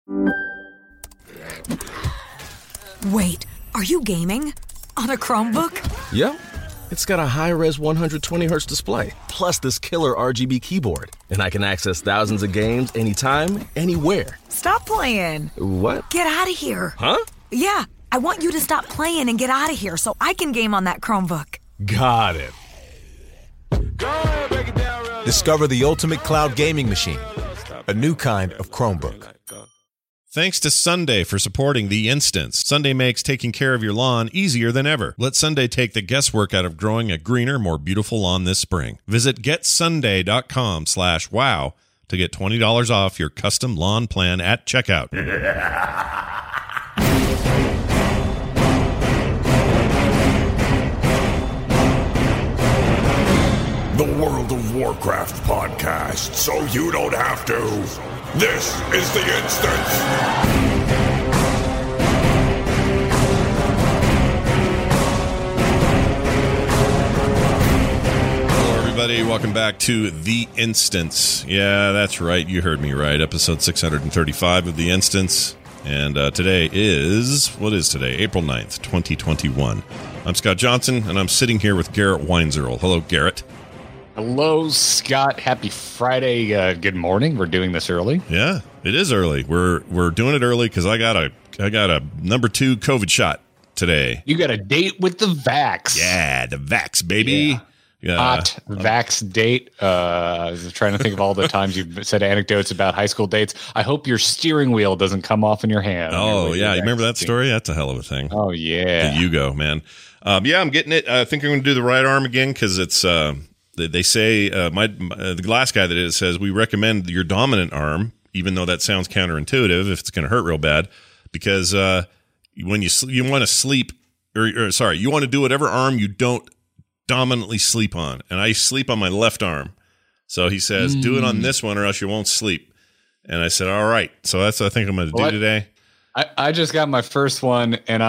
Wait, are you gaming? On a Chromebook? Yep. It's got a high-res 120Hz display, plus this killer RGB keyboard. And I can access thousands of games anytime, anywhere. Stop playing. What? Get out of here. Huh? Yeah, I want you to stop playing and get out of here so I can game on that Chromebook. Got it. Discover the ultimate cloud gaming machine, a new kind of Chromebook. Thanks to Sunday for supporting The Instance. Sunday makes taking care of your lawn easier than ever. Let Sunday take the guesswork out of growing a greener, more beautiful lawn this spring. Visit getsunday.com/wow to get $20 off your custom lawn plan at checkout. The World of Warcraft podcast, so you don't have to. This is The Instance. Hello, everybody. Welcome back to The Instance. Yeah, that's right. You heard me right. Episode 635 of The Instance. And today is, what is today? April 9th, 2021. I'm Scott Johnson, and I'm sitting here with Garrett Weinzierl. Hello, Garrett. Hello, Scott. Happy Friday. Good morning. We're doing this early. Yeah, it is early. We're doing it early because I got a number 2 COVID shot today. You got a date with the Vax. Yeah, the Vax, baby. Yeah. Hot Vax date. I was trying to think of all the times you've said anecdotes about high school dates. I hope your steering wheel doesn't come off in your hand. Oh, yeah. You remember that story? That's a hell of a thing. Oh, yeah. The Yugo, man. Yeah, I'm getting it. I think I'm going to do the right arm again because it's... They say, the glass guy that it says, we recommend your dominant arm, even though that sounds counterintuitive if it's going to hurt real bad, because when you want to sleep, you want to do whatever arm you don't dominantly sleep on. And I sleep on my left arm. So he says, do it on this one or else you won't sleep. And I said, all right. So that's what I think I'm going to do today. I just got my first one, and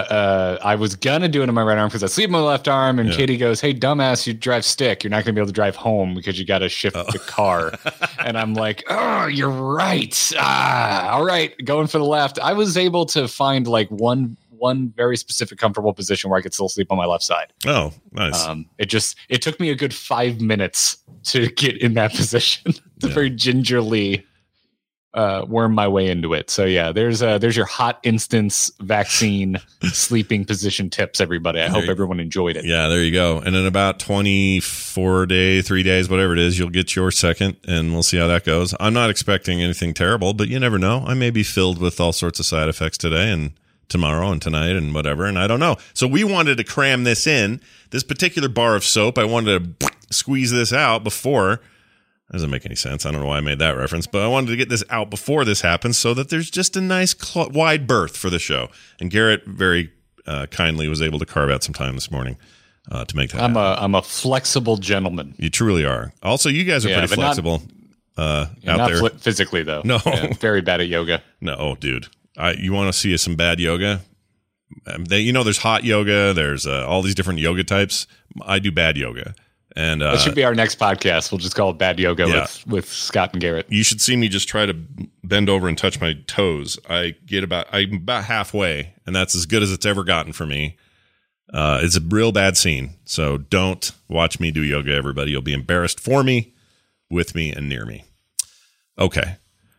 I was gonna do it on my right arm because I sleep on my left arm. And Katie goes, "Hey, dumbass, you drive stick. You're not gonna be able to drive home because you got to shift the car." And I'm like, "Oh, you're right. All right, going for the left." I was able to find like one very specific comfortable position where I could still sleep on my left side. Oh, nice. It took me a good 5 minutes to get in that position. To very gingerly worm my way into it. So yeah, there's your hot instance vaccine sleeping position tips, everybody. I hope everyone enjoyed it. Yeah, there you go. And in about 3 days, whatever it is, you'll get your second, and we'll see how that goes. I'm not expecting anything terrible, but you never know. I may be filled with all sorts of side effects today and tomorrow and tonight and whatever, and I don't know. So we wanted to cram this in, this particular bar of soap. I wanted to squeeze this out before. Doesn't make any sense. I don't know why I made that reference, but I wanted to get this out before this happens so that there's just a nice wide berth for the show. And Garrett very kindly was able to carve out some time this morning to make that happen. I'm a flexible gentleman. You truly are. Also, you guys are pretty flexible out there. Physically, though. No. Yeah, very bad at yoga. No, dude. You want to see some bad yoga? There's hot yoga. There's all these different yoga types. I do bad yoga. And that should be our next podcast. We'll just call it Bad Yoga with Scott and Garrett. You should see me just try to bend over and touch my toes. I'm about halfway, and that's as good as it's ever gotten for me. It's a real bad scene. So don't watch me do yoga, everybody. You'll be embarrassed for me, with me, and near me. Okay.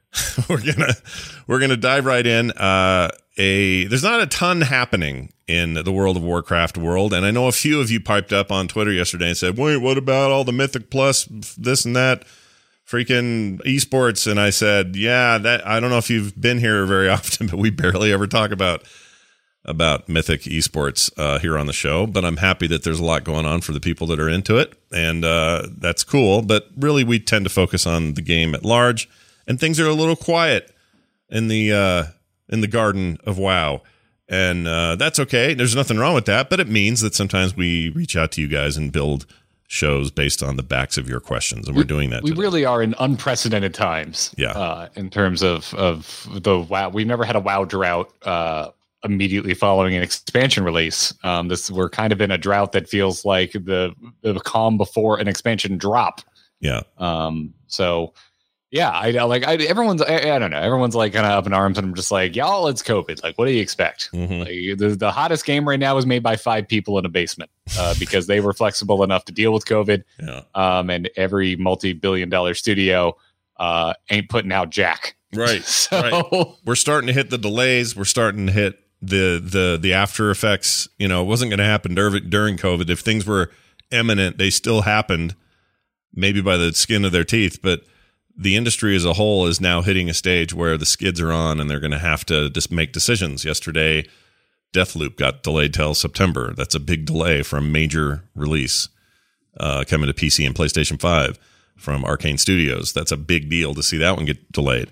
We're gonna dive right in. There's not a ton happening in the World of Warcraft world, and I know a few of you piped up on Twitter yesterday and said, "Wait, what about all the Mythic Plus, this and that, freaking esports?" And I said, "Yeah, that I don't know if you've been here very often, but we barely ever talk about Mythic esports here on the show. But I'm happy that there's a lot going on for the people that are into it, and that's cool. But really, we tend to focus on the game at large." And things are a little quiet in the garden of WoW, and that's okay. There's nothing wrong with that, but it means that sometimes we reach out to you guys and build shows based on the backs of your questions, and we're doing that. We today. Really are in unprecedented times. Yeah. In terms of the WoW, we've never had a WoW drought immediately following an expansion release. We're kind of in a drought that feels like the calm before an expansion drop. Yeah. So. Yeah, I don't know. Everyone's like kind of up in arms, and I'm just like, y'all, it's COVID. Like, what do you expect? Like, the hottest game right now was made by 5 people in a basement because they were flexible enough to deal with COVID. Yeah. And every multi-billion-dollar studio ain't putting out jack. Right. Right. We're starting to hit the delays. We're starting to hit the after effects. You know, it wasn't going to happen during COVID. If things were imminent, they still happened, maybe by the skin of their teeth, but the industry as a whole is now hitting a stage where the skids are on and they're going to have to just make decisions. Yesterday, Deathloop got delayed till September. That's a big delay from major release coming to PC and PlayStation 5 from Arcane Studios. That's a big deal to see that one get delayed.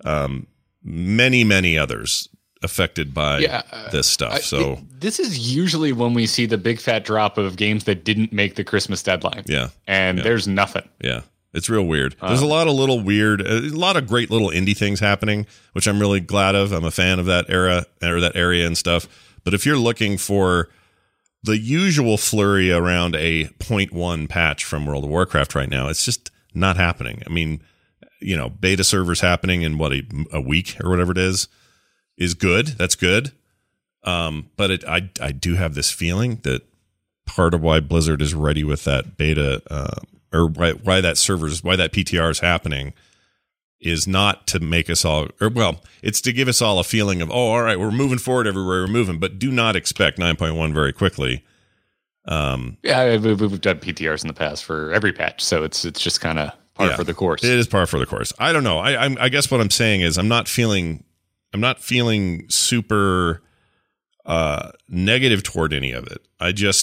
Many others affected by this stuff. This is usually when we see the big fat drop of games that didn't make the Christmas deadline. Yeah. And there's nothing. Yeah. It's real weird. There's a lot of a lot of great little indie things happening, which I'm really glad of. I'm a fan of that era or that area and stuff. But if you're looking for the usual flurry around a 0.1 patch from World of Warcraft right now, it's just not happening. I mean, you know, beta servers happening in a week or whatever it is good. That's good. But I do have this feeling that part of why Blizzard is ready with that beta, or why that PTR is happening, is not to make us all, it's to give us all a feeling of, all right, we're moving forward everywhere we're moving, but do not expect 9.1 very quickly. Yeah, we've done PTRs in the past for every patch, so it's just kind of par for the course. It is par for the course. I don't know. I guess what I'm saying is I'm not feeling super negative toward any of it.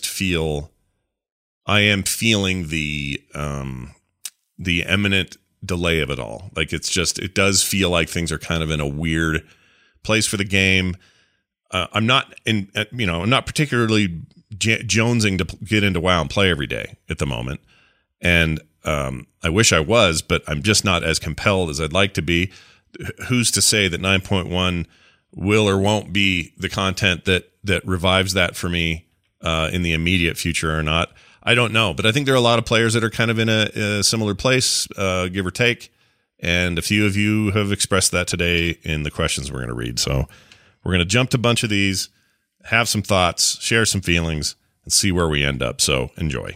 I am feeling the imminent delay of it all. Like it does feel like things are kind of in a weird place for the game. I'm not particularly jonesing to get into WoW and play every day at the moment. And I wish I was, but I'm just not as compelled as I'd like to be. Who's to say that 9.1 will or won't be the content that revives that for me in the immediate future or not? I don't know, but I think there are a lot of players that are kind of in a similar place, give or take. And a few of you have expressed that today in the questions we're going to read. So we're going to jump to a bunch of these, have some thoughts, share some feelings, and see where we end up. So enjoy.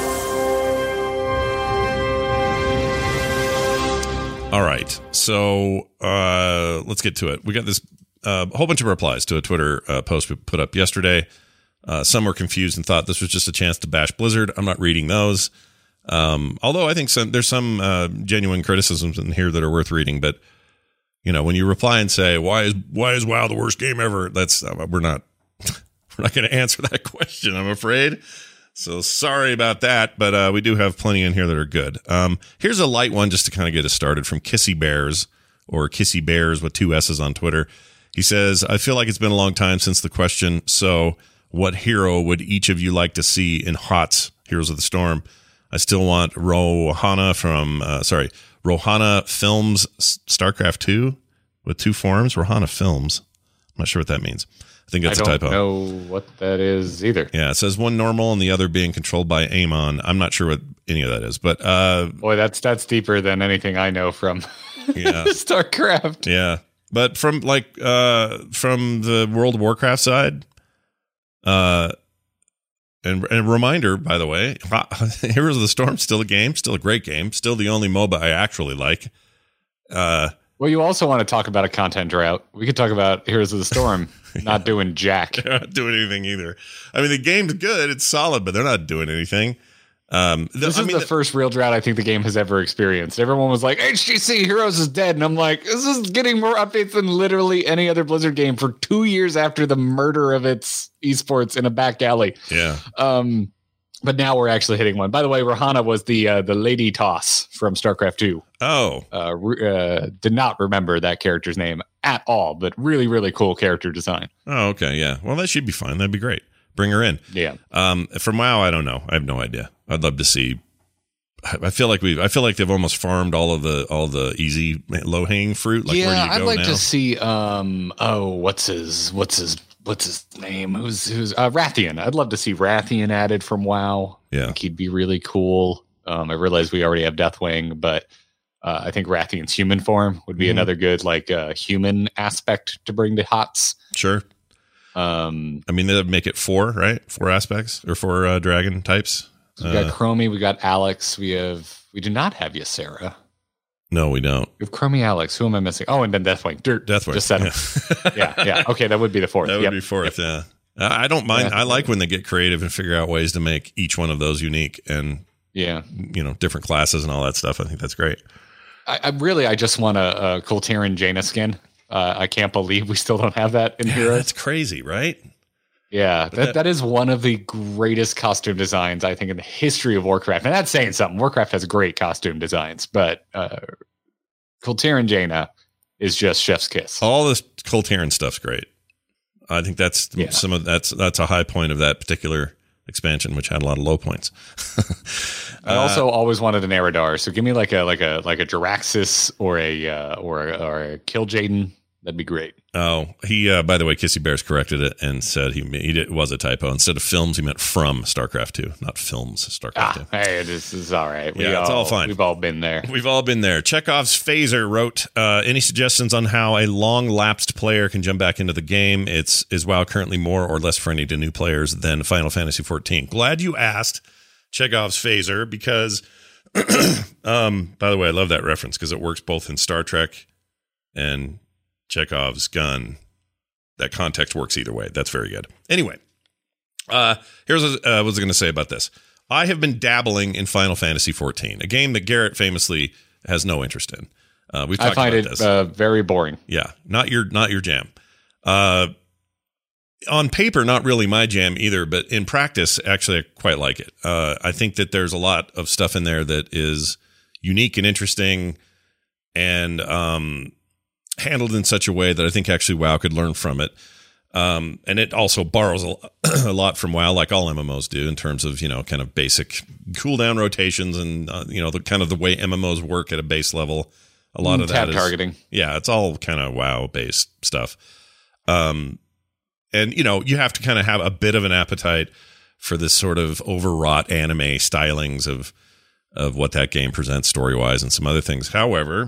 All right. So let's get to it. We got this a whole bunch of replies to a Twitter post we put up yesterday. Some were confused and thought this was just a chance to bash Blizzard. I'm not reading those. Although I think there's some genuine criticisms in here that are worth reading. But, you know, when you reply and say, why is WoW the worst game ever? We're not going to answer that question, I'm afraid. So sorry about that. But we do have plenty in here that are good. Here's a light one just to kind of get us started from Kissy Bears, or Kissy Bears with 2 S's on Twitter. He says, I feel like it's been a long time since the question. So what hero would each of you like to see in HOTS, Heroes of the Storm? I still want Rohana Films StarCraft 2 with 2 forms. Rohana Films. I'm not sure what that means. I think that's a typo. I don't know what that is either. Yeah, it says one normal and the other being controlled by Amon. I'm not sure what any of that is, but boy, that's deeper than anything I know from StarCraft. Yeah, but from the World of Warcraft side, and a reminder, by the way, Heroes of the Storm still a game, still a great game, still the only MOBA I actually like. Well, you also want to talk about a content drought. We could talk about Heroes of the Storm not doing jack. They're not doing anything either. I mean, the game's good. It's solid, but they're not doing anything. This is the first real drought I think the game has ever experienced. Everyone was like, HGC Heroes is dead. And I'm like, this is getting more updates than literally any other Blizzard game for 2 years after the murder of its esports in a back alley. Yeah. But now we're actually hitting one. By the way, Rohana was the Lady Toss from StarCraft 2. Oh. Did not remember that character's name at all, but really, really cool character design. Oh, okay. Yeah. Well, that should be fine. That'd be great. Bring her in. Yeah. From WoW, I don't know. I have no idea. I'd love to see. I feel like they've almost farmed all the easy low hanging fruit. Like, where do you go I'd like now? to see. What's his name? Who's Rathian? I'd love to see Rathian added from WoW. Yeah, I think he'd be really cool. I realize we already have Deathwing, but I think Rathian's human form would be another good like human aspect to bring to HOTS. Sure. I mean, they'd make it 4, right? 4 aspects or 4 dragon types. So we got Chromie, we got Alex, we do not have Ysera. No, we don't. We have Chromie, Alex. Who am I missing? Oh, and then Deathwing. Deathwing. Just said him. Yeah. Okay, that would be the 4th. That would be 4th, yeah. I don't mind. Yeah. I like when they get creative and figure out ways to make each one of those unique and, different classes and all that stuff. I think that's great. I just want a Kultiran Jaina skin. I can't believe we still don't have that in Heroes. That's crazy, right? Yeah, that is one of the greatest costume designs, I think, in the history of Warcraft. And that's saying something. Warcraft has great costume designs, but Kultiran Jaina is just chef's kiss. All this Kultiran stuff's great. I think that's that's a high point of that particular expansion, which had a lot of low points. I also always wanted an Eridar, so give me like a Jaraxxus or a Kil'jaeden. That'd be great. Oh, he by the way, Kissy Bears corrected it and said it was a typo. Instead of films, he meant from StarCraft 2, not films StarCraft 2. Hey, this is all right. It's all fine. We've all been there. We've all been there. Chekhov's Phaser wrote, any suggestions on how a long-lapsed player can jump back into the game? Is WoW currently more or less friendly to new players than Final Fantasy XIV? Glad you asked, Chekhov's Phaser, because, by the way, I love that reference because it works both in Star Trek and Chekhov's gun. That context works either way. That's very good. Anyway, here's what I was going to say about this. I have been dabbling in Final Fantasy XIV, a game that Garrett famously has no interest in. We've talked about this. I find it very boring. Yeah, not your jam. On paper, not really my jam either, but in practice, actually, I quite like it. I think that there's a lot of stuff in there that is unique and interesting, and handled in such a way that I think actually WoW could learn from it. And it also borrows a lot from WoW, like all MMOs do, in terms of, kind of basic cooldown rotations and, the kind of the way MMOs work at a base level. A lot of that is targeting. Yeah, it's all kind of WoW-based stuff. And, you have to kind of have a bit of an appetite for this sort of overwrought anime stylings of what that game presents story-wise and some other things. However,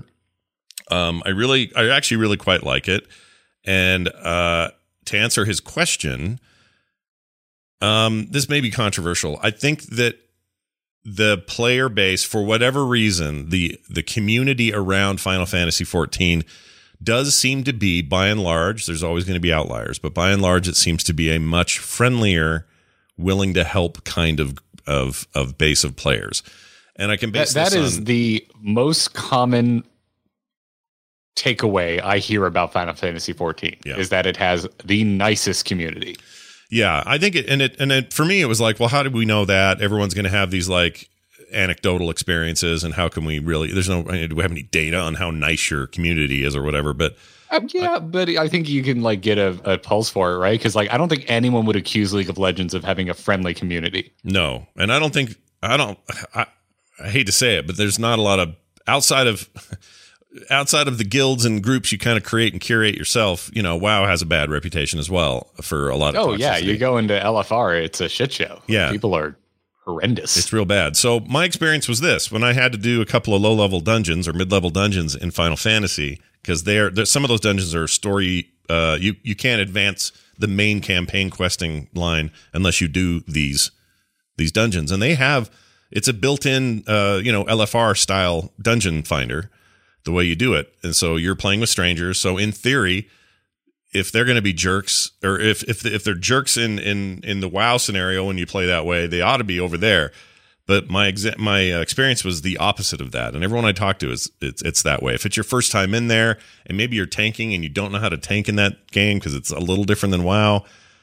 I actually really quite like it. And to answer his question, this may be controversial. I think that the player base, for whatever reason, the community around Final Fantasy XIV does seem to be, by and large, there's always going to be outliers, but by and large, it seems to be a much friendlier, willing to help kind of base of players. And I can base that is the most common takeaway I hear about Final Fantasy XIV is that it has the nicest community. Yeah, I think it for me, it was like, well, how did we know that? Everyone's going to have these like anecdotal experiences, and how can we really? Do we have any data on how nice your community is or whatever? But but I think you can like get a pulse for it, right? Because like I don't think anyone would accuse League of Legends of having a friendly community. No, and I hate to say it, but there's not a lot of outside of the guilds and groups you kind of create and curate yourself. WoW has a bad reputation as well for a lot of toxicity. You go into LFR, it's a shit show. Yeah, people are horrendous. It's real bad. So my experience was this: when I had to do a couple of low-level dungeons or mid-level dungeons in Final Fantasy, because some of those dungeons are story. You can't advance the main campaign questing line unless you do these dungeons, and it's a built-in LFR style dungeon finder. The way you do it. And so you're playing with strangers. So in theory, if they're going to be jerks, or if they're jerks in the WoW scenario when you play that way, they ought to be over there. But my experience was the opposite of that. And everyone I talk to it's that way. If it's your first time in there and maybe you're tanking and you don't know how to tank in that game because it's a little different than WoW,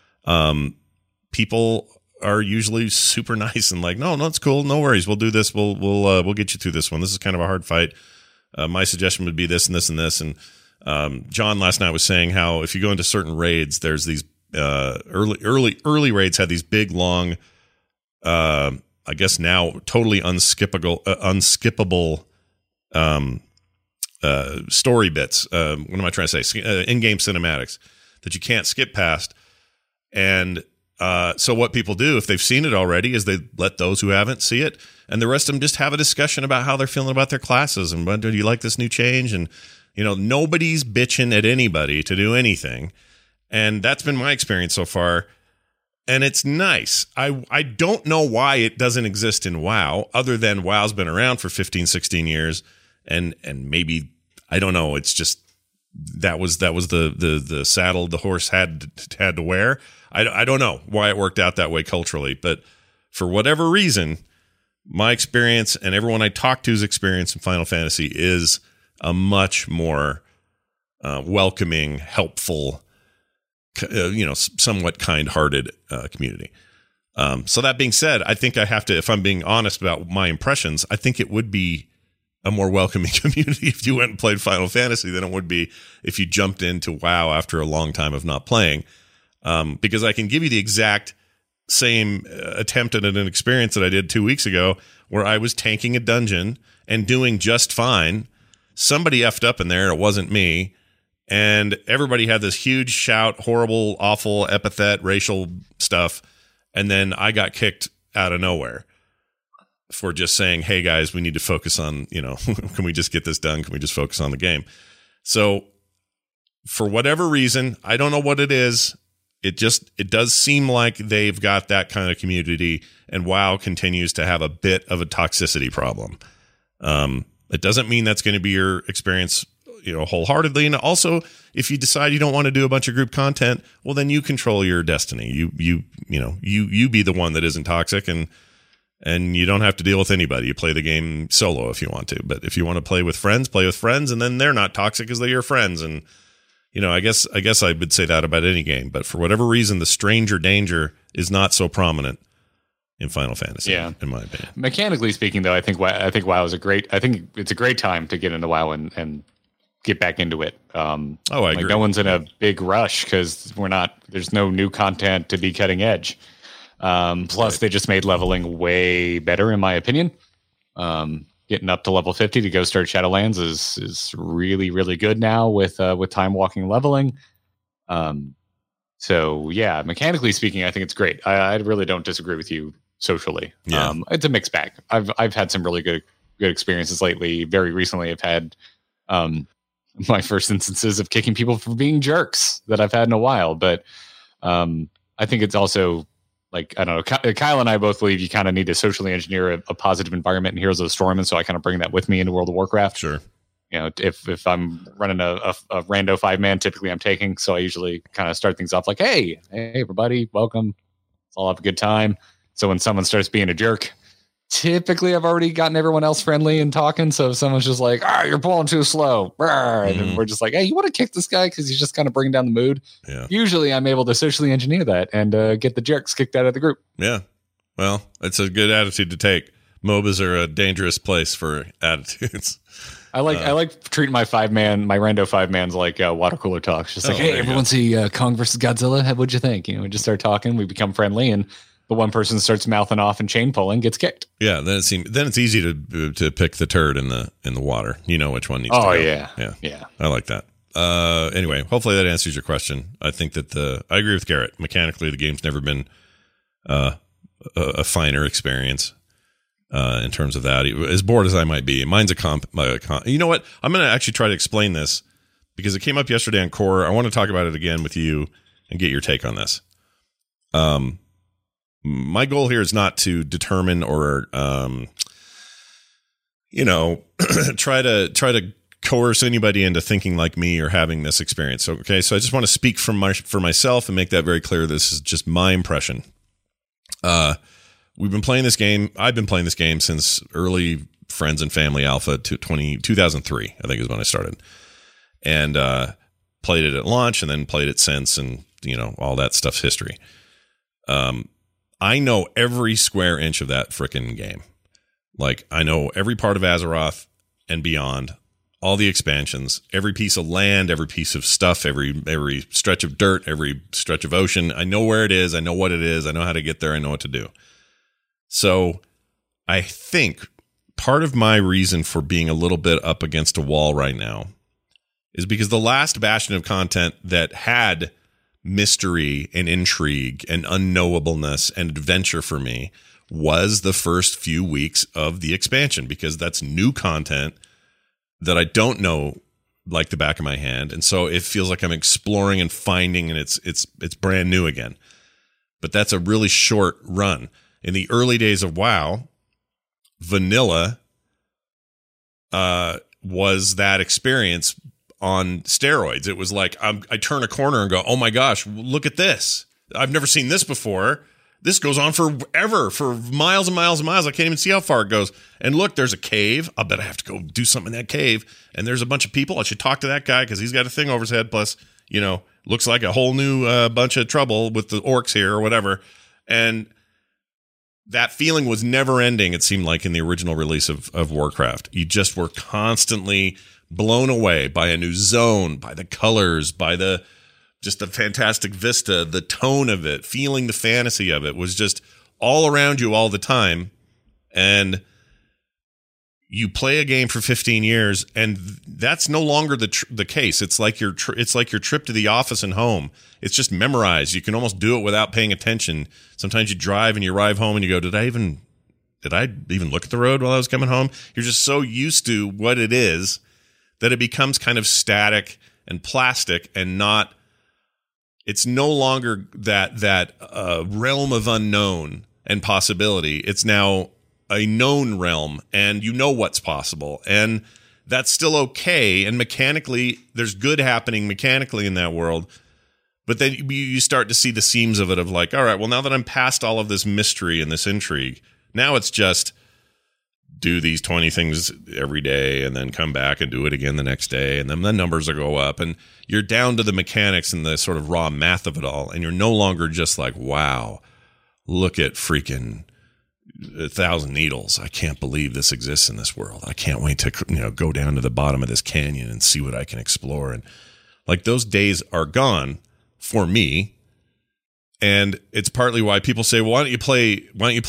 people are usually super nice and like, no, it's cool. No worries. We'll do this. We'll get you through this one. This is kind of a hard fight. My suggestion would be this and this and this. And John last night was saying how if you go into certain raids, there's these early raids had these big, long, I guess now totally unskippable story bits. What am I trying to say? In-game cinematics that you can't skip past. And So what people do if they've seen it already is they let those who haven't see it, and the rest of them just have a discussion about how they're feeling about their classes and do you like this new change? And nobody's bitching at anybody to do anything, and that's been my experience so far. And it's nice. I don't know why it doesn't exist in WoW, other than WoW's been around for 15, 16 years, and maybe I don't know. It's just that was the saddle the horse had to wear. I don't know why it worked out that way culturally, but for whatever reason, my experience and everyone I talk to's experience in Final Fantasy is a much more welcoming, helpful, somewhat kind-hearted community. So that being said, I think I have to, if I'm being honest about my impressions, I think it would be a more welcoming community if you went and played Final Fantasy than it would be if you jumped into WoW after a long time of not playing. Because I can give you the exact same attempt at an experience that I did 2 weeks ago where I was tanking a dungeon and doing just fine. Somebody effed up in there. It wasn't me. And everybody had this huge shout, horrible, awful epithet, racial stuff. And then I got kicked out of nowhere for just saying, hey, guys, we need to focus on, can we just get this done? Can we just focus on the game? So for whatever reason, I don't know what it is. It does seem like they've got that kind of community, and WoW continues to have a bit of a toxicity problem. It doesn't mean that's going to be your experience wholeheartedly. And also, if you decide you don't want to do a bunch of group content, well, then you control your destiny. You be the one that isn't toxic, and you don't have to deal with anybody. You play the game solo if you want to, but if you want to play with friends, and then they're not toxic because they're your friends. And I guess I would say that about any game, but for whatever reason, the stranger danger is not so prominent in Final Fantasy, in my opinion. Mechanically speaking, though, I think WoW is I think it's a great time to get into WoW and get back into it. I agree. No one's in a big rush because there's no new content to be cutting edge. Plus, They just made leveling way better, in my opinion. Getting up to level 50 to go start Shadowlands is really, really good now with time walking leveling. So yeah, mechanically speaking, I think it's great. I really don't disagree with you socially. Yeah. It's a mixed bag. I've had some really good experiences lately. Very recently, I've had my first instances of kicking people for being jerks that I've had in a while. But I think it's also, like, I don't know, Kyle and I both believe you kind of need to socially engineer a positive environment in Heroes of the Storm, and so I kind of bring that with me into World of Warcraft. Sure. If I'm running a rando 5-man, typically I'm taking, so I usually kind of start things off like, hey everybody, welcome. Let's all have a good time. So when someone starts being a jerk, typically I've already gotten everyone else friendly and talking. So if someone's just like, you're pulling too slow, and then we're just like, hey, you want to kick this guy because he's just kind of bringing down the mood. Yeah. Usually I'm able to socially engineer that and get the jerks kicked out of the group. Yeah. Well, it's a good attitude to take. MOBAs are a dangerous place for attitudes. I like treating my rando 5-mans like water cooler talks. Just like, hey, everyone see Kong versus Godzilla? What'd you think? We just start talking, we become friendly, and the one person starts mouthing off and chain pulling, gets kicked. Yeah, then it's easy to pick the turd in the water. You know which one needs to go. Oh yeah. I like that. Anyway, hopefully that answers your question. I think that I agree with Garrett. Mechanically, the game's never been a finer experience. In terms of that, as bored as I might be, mine's you know what? I'm going to actually try to explain this because it came up yesterday on Core. I want to talk about it again with you and get your take on this. My goal here is not to determine or, try to coerce anybody into thinking like me or having this experience. Okay, so I just want to speak for myself and make that very clear. This is just my impression. We've been playing this game. I've been playing this game since early Friends and Family Alpha 2003, I think is when I started. And played it at launch and then played it since, and all that stuff's history. I know every square inch of that frickin' game. Like, I know every part of Azeroth and beyond, all the expansions, every piece of land, every piece of stuff, every stretch of dirt, every stretch of ocean. I know where it is. I know what it is. I know how to get there. I know what to do. So I think part of my reason for being a little bit up against a wall right now is because the last bastion of content that had mystery and intrigue and unknowableness and adventure for me was the first few weeks of the expansion, because that's new content that I don't know like the back of my hand. And so it feels like I'm exploring and finding, and it's brand new again. But that's a really short run. In the early days of WoW, vanilla was that experience on steroids. It was like I turn a corner and go, oh my gosh, look at this. I've never seen this before. This goes on forever, for miles and miles and miles. I can't even see how far it goes. And look, there's a cave. I bet I have to go do something in that cave. And there's a bunch of people. I should talk to that guy because he's got a thing over his head. Plus, looks like a whole new bunch of trouble with the orcs here or whatever. And that feeling was never ending, it seemed like, in the original release of Warcraft. You just were constantly blown away by a new zone, by the colors, by just the fantastic vista, the tone of it, feeling the fantasy of it was just all around you all the time. And you play a game for 15 years, and that's no longer the case. It's like your trip to the office and home. It's just memorized. You can almost do it without paying attention. Sometimes you drive and you arrive home and you go, did I even look at the road while I was coming home? You're just so used to what it is that it becomes kind of static and plastic, and not. It's no longer that realm of unknown and possibility. It's now a known realm, and you know what's possible, and that's still okay. And mechanically, there's good happening mechanically in that world. But then you start to see the seams of it, of like, all right, well, now that I'm past all of this mystery and this intrigue, now it's just do these 20 things every day and then come back and do it again the next day. And then the numbers will go up, and you're down to the mechanics and the sort of raw math of it all. And you're no longer just like, wow, look at freaking 1,000 needles. I can't believe this exists in this world. I can't wait to go down to the bottom of this canyon and see what I can explore. And like, those days are gone for me. And it's partly why people say, well, why don't you play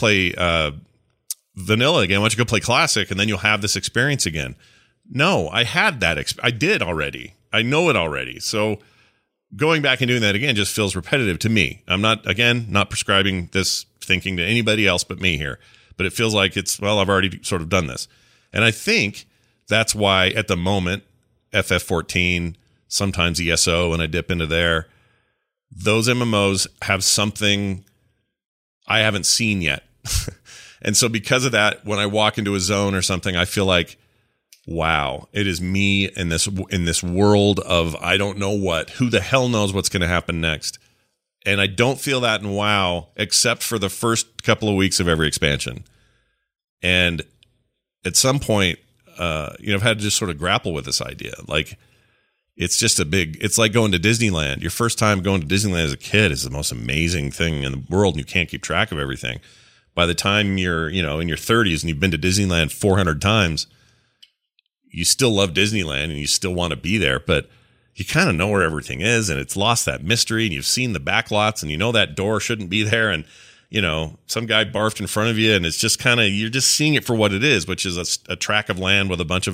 vanilla again? Why don't you go play classic, and then you'll have this experience again? No, I had that. I did already. I know it already. So going back and doing that again just feels repetitive to me. I'm not prescribing this thinking to anybody else but me here, but it feels like I've already sort of done this. And I think that's why at the moment, FF14, sometimes ESO, when I dip into there, those MMOs have something I haven't seen yet. And so because of that, when I walk into a zone or something, I feel like, wow, it is me in this world of I don't know what. Who the hell knows what's going to happen next? And I don't feel that in WoW, except for the first couple of weeks of every expansion. And at some point, I've had to just sort of grapple with this idea. Like, it's just it's like going to Disneyland. Your first time going to Disneyland as a kid is the most amazing thing in the world, and you can't keep track of everything. By the time you're, in your 30s and you've been to Disneyland 400 times, you still love Disneyland and you still want to be there, but you kind of know where everything is, and it's lost that mystery, and you've seen the backlots, and you know that door shouldn't be there, and some guy barfed in front of you, and it's just kind of, you're just seeing it for what it is, which is a tract of land with a bunch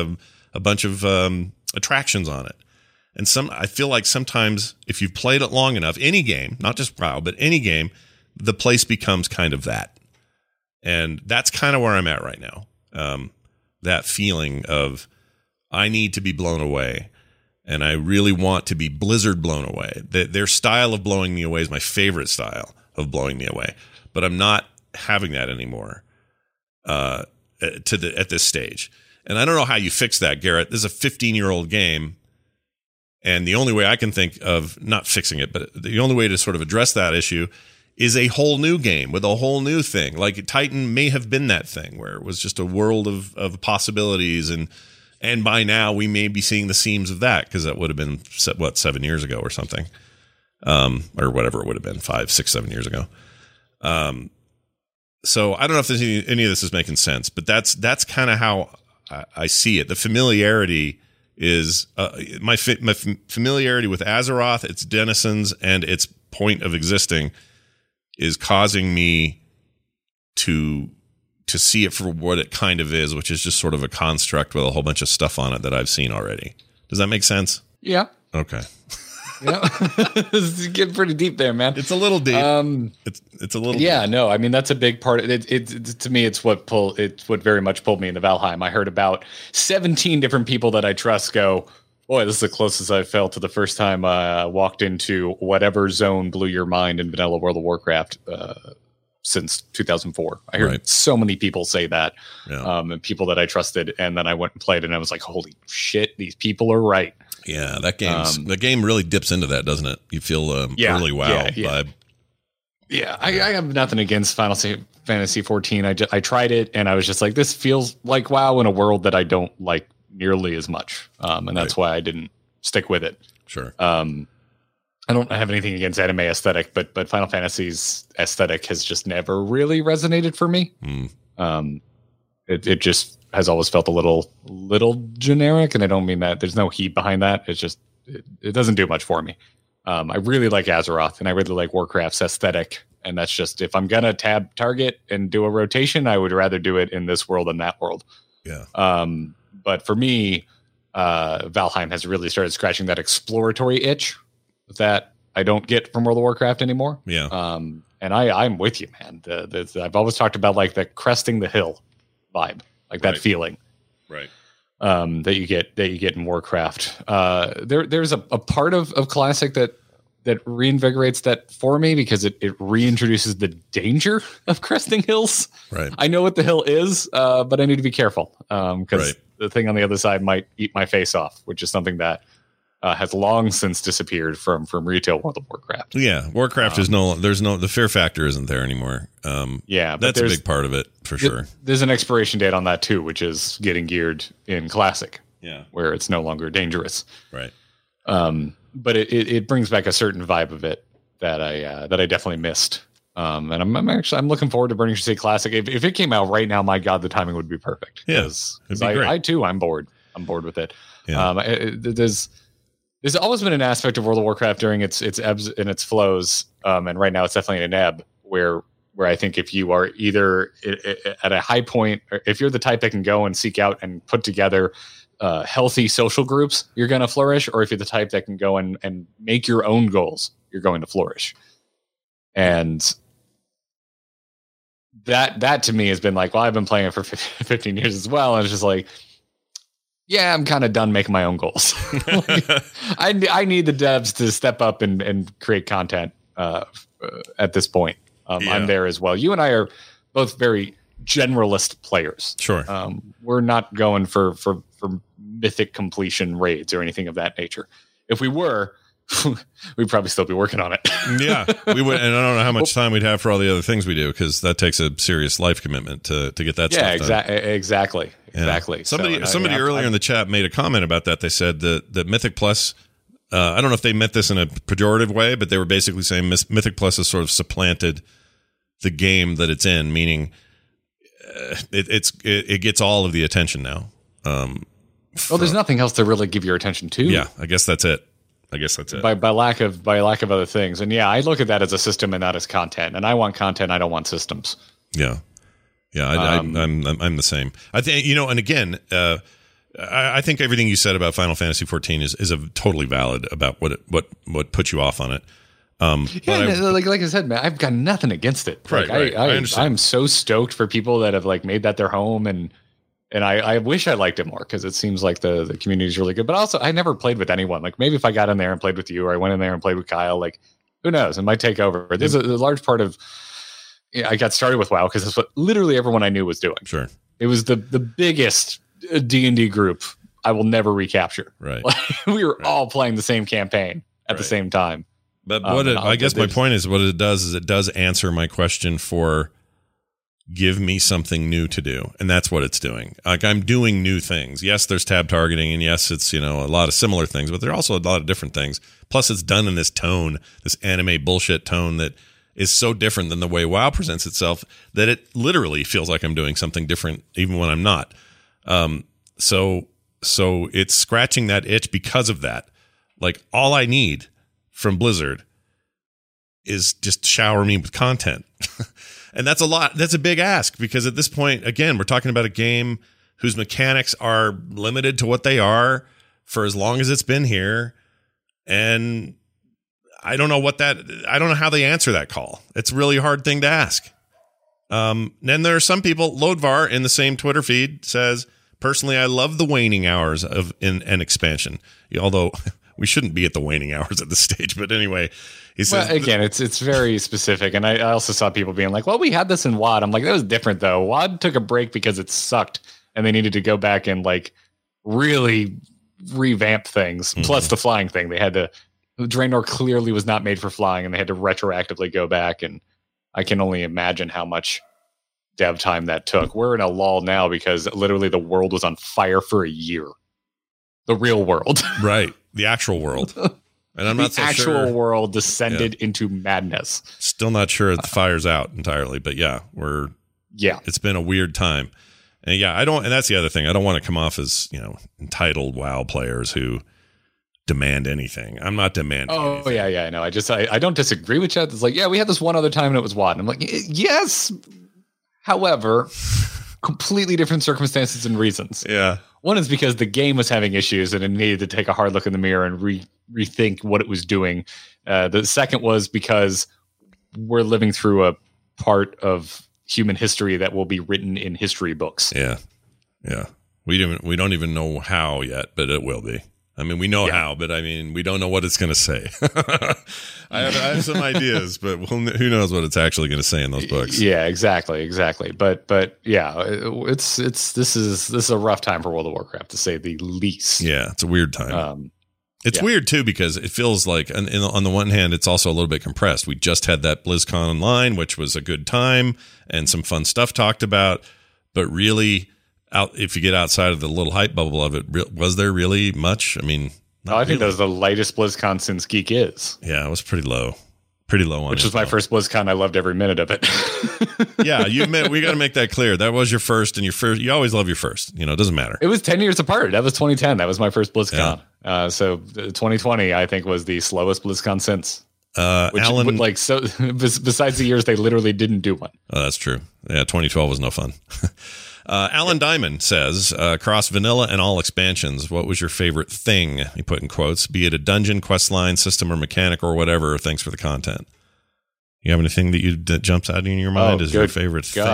of attractions on it. And I feel like sometimes if you've played it long enough, any game, not just WoW, but any game, the place becomes kind of that. And that's kind of where I'm at right now. That feeling of I need to be blown away. And I really want to be Blizzard blown away. Their style of blowing me away is my favorite style of blowing me away. But I'm not having that anymore at this stage. And I don't know how you fix that, Garrett. This is a 15-year-old game. And the only way I can think of, not fixing it, but the only way to sort of address that issue is a whole new game with a whole new thing. Like Titan may have been that thing where it was just a world of possibilities, and by now we may be seeing the seams of that, because that would have been 7 years ago or something, or whatever it would have been, 5, 6, 7 years ago. So I don't know if any of this is making sense, but that's kind of how I see it. The familiarity is my familiarity with Azeroth, its denizens, and its point of existing is causing me to see it for what it kind of is, which is just sort of a construct with a whole bunch of stuff on it that I've seen already. Does that make sense? Yeah. Okay. You know, it's getting pretty deep there, man. It's a little deep. It's a little. Yeah, deep. no, I mean that's a big part of it. It's to me, it's what very much pulled me into Valheim. I heard about 17 different people that I trust go, boy, this is the closest I felt to the first time I walked into whatever zone blew your mind in vanilla World of Warcraft since 2004. I heard so many people say that, and people that I trusted, and then I went and played, and I was like, holy shit, these people are right. Yeah, the game really dips into that, doesn't it? You feel early WoW vibe. Yeah, I have nothing against Final Fantasy 14. I tried it, and I was just like, this feels like WoW in a world that I don't like nearly as much, and that's why I didn't stick with it. Sure. I don't have anything against anime aesthetic, but Final Fantasy's aesthetic has just never really resonated for me. It just has always felt a little generic, and I don't mean that. There's no heat behind that. It's just it doesn't do much for me. I really like Azeroth, and I really like Warcraft's aesthetic, and that's just if I'm gonna tab target and do a rotation, I would rather do it in this world than that world. Yeah. But for me, Valheim has really started scratching that exploratory itch that I don't get from World of Warcraft anymore. Yeah. And I'm with you, man. I've always talked about like the cresting the hill vibe, like that feeling, right? That you get in Warcraft. There's a part of Classic that reinvigorates that for me because it reintroduces the danger of cresting hills. Right. I know what the hill is, but I need to be careful because the thing on the other side might eat my face off, which is something that has long since disappeared from retail World of Warcraft. Yeah, Warcraft is the fear factor isn't there anymore. Yeah, that's a big part of it for sure. There's an expiration date on that too, which is getting geared in Classic. Yeah, where it's no longer dangerous. Right. But it brings back a certain vibe of it that I definitely missed. And I'm looking forward to Burning Crusade Classic. If it came out right now, my God, the timing would be perfect. Yes, yeah, I too, I'm bored. I'm bored with it. Yeah. There's always been an aspect of World of Warcraft during its ebbs and its flows, and right now it's definitely an ebb where I think if you are either at a high point, or if you're the type that can go and seek out and put together healthy social groups, you're going to flourish, or if you're the type that can go and make your own goals, you're going to flourish. And that to me has been like, well, I've been playing it for 15 years as well, and it's just like, yeah, I'm kind of done making my own goals. I need the devs to step up and create content at this point. I'm there as well. You and I are both very generalist players. Sure. We're not going for mythic completion raids or anything of that nature. If we were, we'd probably still be working on it. Yeah, we would. And I don't know how much time we'd have for all the other things we do, because that takes a serious life commitment to get that stuff done. Exactly. Yeah. Somebody earlier in the chat made a comment about that. They said that Mythic Plus, I don't know if they meant this in a pejorative way, but they were basically saying Mythic Plus has sort of supplanted the game that it's in, meaning it gets all of the attention now. Well, there's nothing else to really give your attention to. Yeah, I guess that's it. By lack of other things. And yeah, I look at that as a system and not as content. And I want content. I don't want systems. Yeah. Yeah. I'm the same. I think, and again, I think everything you said about Final Fantasy 14 is a totally valid about what put you off on it. Like I said, man, I've got nothing against it. Right. I understand. I'm so stoked for people that have like made that their home, and I wish I liked it more, because it seems like the community is really good. But also, I never played with anyone. Like maybe if I got in there and played with you, or I went in there and played with Kyle, like who knows? It might take over. There's a large part of. I got started with WoW because that's what literally everyone I knew was doing. Sure, it was the biggest D&D group I will never recapture. Right, we were all playing the same campaign at the same time. But I guess my point is, what it does is it does answer my question for. Give me something new to do. And that's what it's doing. Like, I'm doing new things. Yes, there's tab targeting, and yes, it's, a lot of similar things, but there are also a lot of different things. Plus, it's done in this tone, this anime bullshit tone that is so different than the way WoW presents itself that it literally feels like I'm doing something different even when I'm not. So it's scratching that itch because of that. Like, all I need from Blizzard is just shower me with content. And that's a lot. That's a big ask, because at this point, again, we're talking about a game whose mechanics are limited to what they are for as long as it's been here. And I don't know I don't know how they answer that call. It's a really hard thing to ask. Then there are some people, Lodvar in the same Twitter feed says, personally, I love the waning hours of an expansion. Although we shouldn't be at the waning hours at this stage. But anyway, he says, well, again, it's very specific. And I also saw people being like, well, we had this in WoD. I'm like, that was different, though. WoD took a break because it sucked. And they needed to go back and like really revamp things. Mm-hmm. Plus the flying thing. They had to, Draenor clearly was not made for flying, and they had to retroactively go back. And I can only imagine how much dev time that took. We're in a lull now because literally the world was on fire for a year. The real world. Right. The actual world. And I'm not so sure. The actual world descended into madness. Still not sure the fire's out entirely, but it's been a weird time. And and that's the other thing. I don't want to come off as, entitled WoW players who demand anything. I'm not demanding anything. Yeah. No, I don't disagree with Chet. It's like, we had this one other time and it was WoD. And I'm like, yes. However, completely different circumstances and reasons. Yeah. One is because the game was having issues and it needed to take a hard look in the mirror and rethink what it was doing. The second was because we're living through a part of human history that will be written in history books. Yeah. Yeah. We don't even know how yet, but it will be. I mean, we know how, but I mean, we don't know what it's going to say. I have some ideas, but who knows what it's actually going to say in those books? Yeah, exactly. But yeah, this is a rough time for World of Warcraft, to say the least. Yeah, it's a weird time. It's weird too because it feels like, on the one hand, it's also a little bit compressed. We just had that BlizzCon Online, which was a good time and some fun stuff talked about, but really, if you get outside of the little hype bubble of it, was there really much? I mean, I think that was the lightest BlizzCon since Geek Is. Yeah, it was pretty low on which was my first BlizzCon. I loved every minute of it. Yeah, we got to make that clear. That was your first, and you always love your first. It doesn't matter. It was 10 years apart. That was 2010. That was my first BlizzCon. Yeah. So 2020, I think, was the slowest BlizzCon since. Alan, besides the years they literally didn't do one. Oh, that's true. Yeah, 2012 was no fun. Alan Diamond says, across vanilla and all expansions, what was your favorite thing? He put in quotes, be it a dungeon, quest line, system, or mechanic, or whatever. Thanks for the content. You have anything that jumps out in your mind as your favorite thing?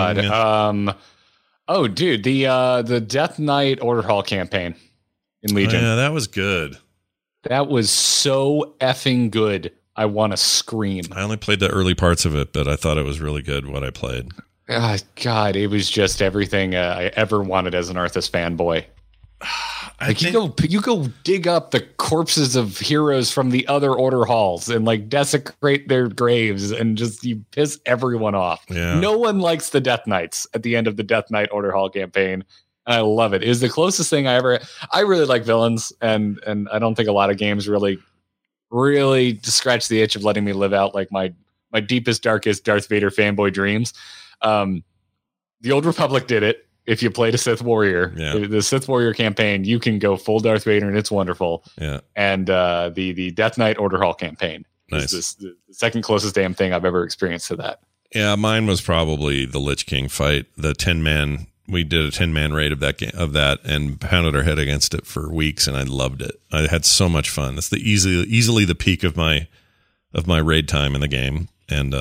Dude, the Death Knight Order Hall campaign in Legion. Yeah, that was good. That was so effing good. I want to scream. I only played the early parts of it, but I thought it was really good what I played. God, it was just everything I ever wanted as an Arthas fanboy. You go dig up the corpses of heroes from the other order halls and like desecrate their graves and just you piss everyone off. Yeah. No one likes the Death Knights at the end of the Death Knight Order Hall campaign. I love it. It is the closest thing I really like villains, and I don't think a lot of games really scratch the itch of letting me live out like my deepest, darkest Darth Vader fanboy dreams. The Old Republic did it. If you played a Sith Warrior, the Sith Warrior campaign, you can go full Darth Vader and it's wonderful. Yeah. And the Death Knight Order Hall campaign is the second closest damn thing I've ever experienced to that. Yeah, mine was probably the Lich King fight, the 10-man. We did a 10-man raid of that and pounded our head against it for weeks, and I loved it. I had so much fun. It's easily the peak of my raid time in the game, and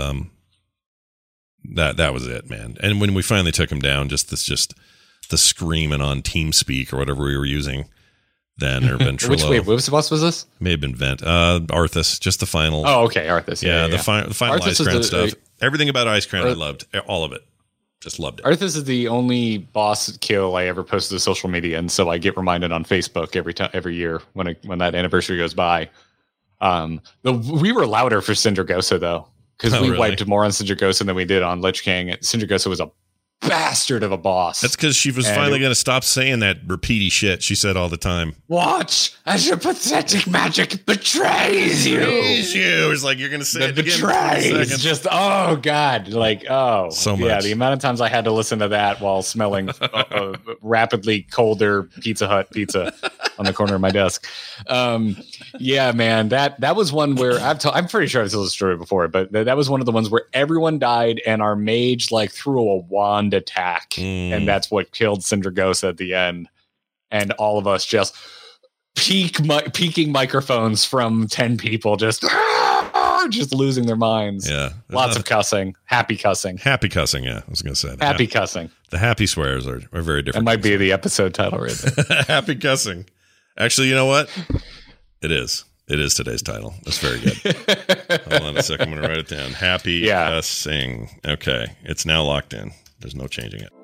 that was it, man. And when we finally took him down, just the screaming on TeamSpeak or whatever we were using then, or Ventrilo. Which boss was this? May have been Vent. Arthas, just the final. Oh, okay, Arthas. Yeah. The final Icecrown stuff. Everything about Icecrown I loved. All of it. Just loved it. Arthas is the only boss kill I ever posted to social media, and so I get reminded on Facebook every year when that anniversary goes by. We were louder for Sindragosa though, because we wiped more on Sindragosa than we did on Lich King. Sindragosa was a bastard of a boss. That's because she was finally going to stop saying that repeaty shit she said all the time. Watch as your pathetic magic betrays you. It's like you're going to say it again. Betrays. Just oh god, so much. Yeah, the amount of times I had to listen to that while smelling rapidly colder Pizza Hut pizza on the corner of my desk. Yeah, man, that was one where I'm pretty sure I've told the story before, but that was one of the ones where everyone died and our mage threw a wand attack, and that's what killed Sindragosa at the end. And all of us just peaking microphones from 10 people, just just losing their minds. Yeah. Lots of cussing. Happy cussing. Happy cussing, yeah. I was going to say that. Happy cussing. The happy swears are very different. That might be the episode title right there. Happy cussing. Actually, you know what? It is. It is today's title. That's very good. Hold on a second. I'm going to write it down. Happy cussing. Okay. It's now locked in. There's no changing it.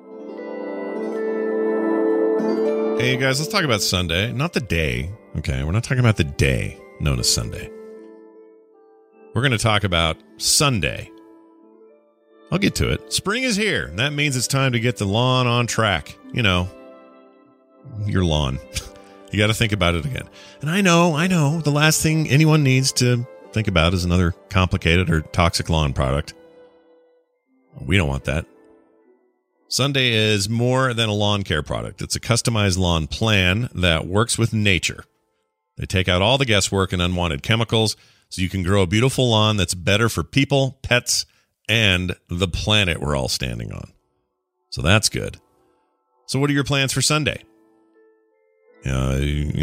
Hey, guys, let's talk about Sunday. Not the day. Okay. We're not talking about the day known as Sunday. We're going to talk about Sunday. I'll get to it. Spring is here. That means it's time to get the lawn on track. You know, your lawn. You got to think about it again. And I know. The last thing anyone needs to think about is another complicated or toxic lawn product. We don't want that. Sunday is more than a lawn care product. It's a customized lawn plan that works with nature. They take out all the guesswork and unwanted chemicals so you can grow a beautiful lawn that's better for people, pets, and the planet we're all standing on. So that's good. So what are your plans for Sunday? You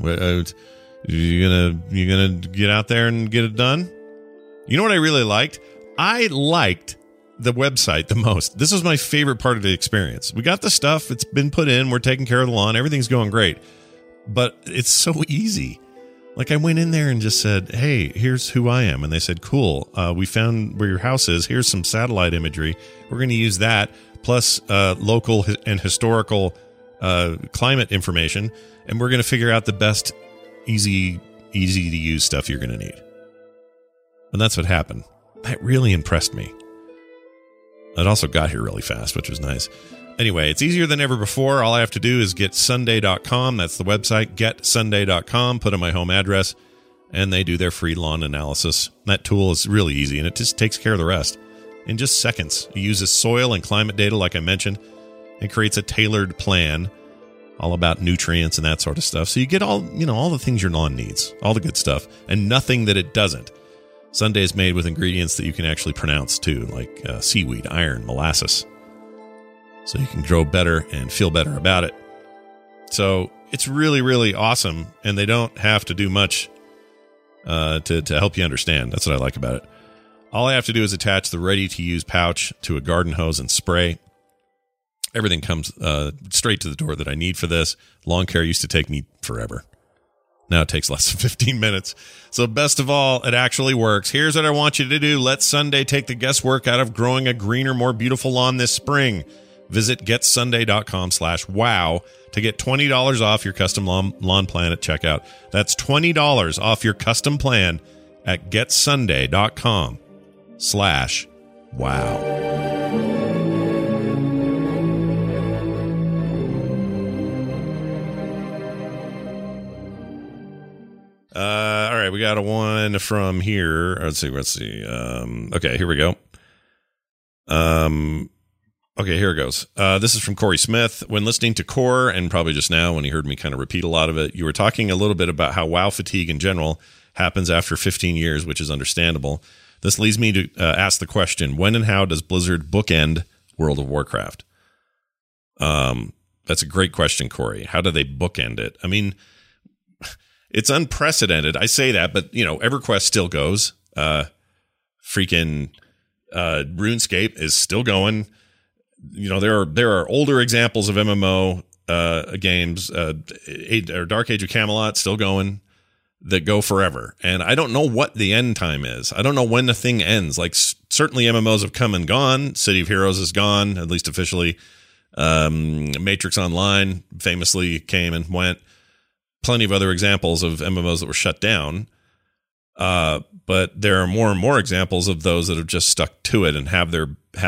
gonna get out there and get it done? You know what I really liked? I liked the website the most. This was my favorite part of the experience. We got the stuff. It's been put in. We're taking care of the lawn. Everything's going great. But it's so easy. Like I went in there and just said, hey, here's who I am. And they said, cool. We found where your house is. Here's some satellite imagery. We're going to use that plus local and historical climate information. And we're going to figure out the best, easy to use stuff you're going to need. And that's what happened. That really impressed me. It also got here really fast, which was nice. Anyway, it's easier than ever before. All I have to do is getsunday.com. That's the website, getsunday.com. Put in my home address, and they do their free lawn analysis. That tool is really easy, and it just takes care of the rest. In just seconds, it uses soil and climate data, like I mentioned, and creates a tailored plan all about nutrients and that sort of stuff. So you get all the things your lawn needs, all the good stuff, and nothing that it doesn't. Sunday is made with ingredients that you can actually pronounce too, like seaweed, iron, molasses. So you can grow better and feel better about it. So it's really, really awesome, and they don't have to do much to help you understand. That's what I like about it. All I have to do is attach the ready-to-use pouch to a garden hose and spray. Everything comes straight to the door that I need for this. Lawn care used to take me forever. Now it takes less than 15 minutes. So best of all, it actually works. Here's what I want you to do. Let Sunday take the guesswork out of growing a greener, more beautiful lawn this spring. Visit getsunday.com/wow to get $20 off your custom lawn plan at checkout. That's $20 off your custom plan at getsunday.com/wow. All right, we got a one from here. Let's see. Okay, here we go. Okay, here it goes. This is from Corey Smith. When listening to Core, and probably just now when he heard me kind of repeat a lot of it, you were talking a little bit about how WoW fatigue in general happens after 15 years, which is understandable. This leads me to ask the question, when and how does Blizzard bookend World of Warcraft? That's a great question, Corey. How do they bookend it? I mean, it's unprecedented. I say that, but, EverQuest still goes. RuneScape is still going. There are older examples of MMO games, Dark Age of Camelot still going, that go forever. And I don't know what the end time is. I don't know when the thing ends. Like, certainly MMOs have come and gone. City of Heroes is gone, at least officially. Matrix Online famously came and went. Plenty of other examples of MMOs that were shut down. But there are more and more examples of those that have just stuck to it and have their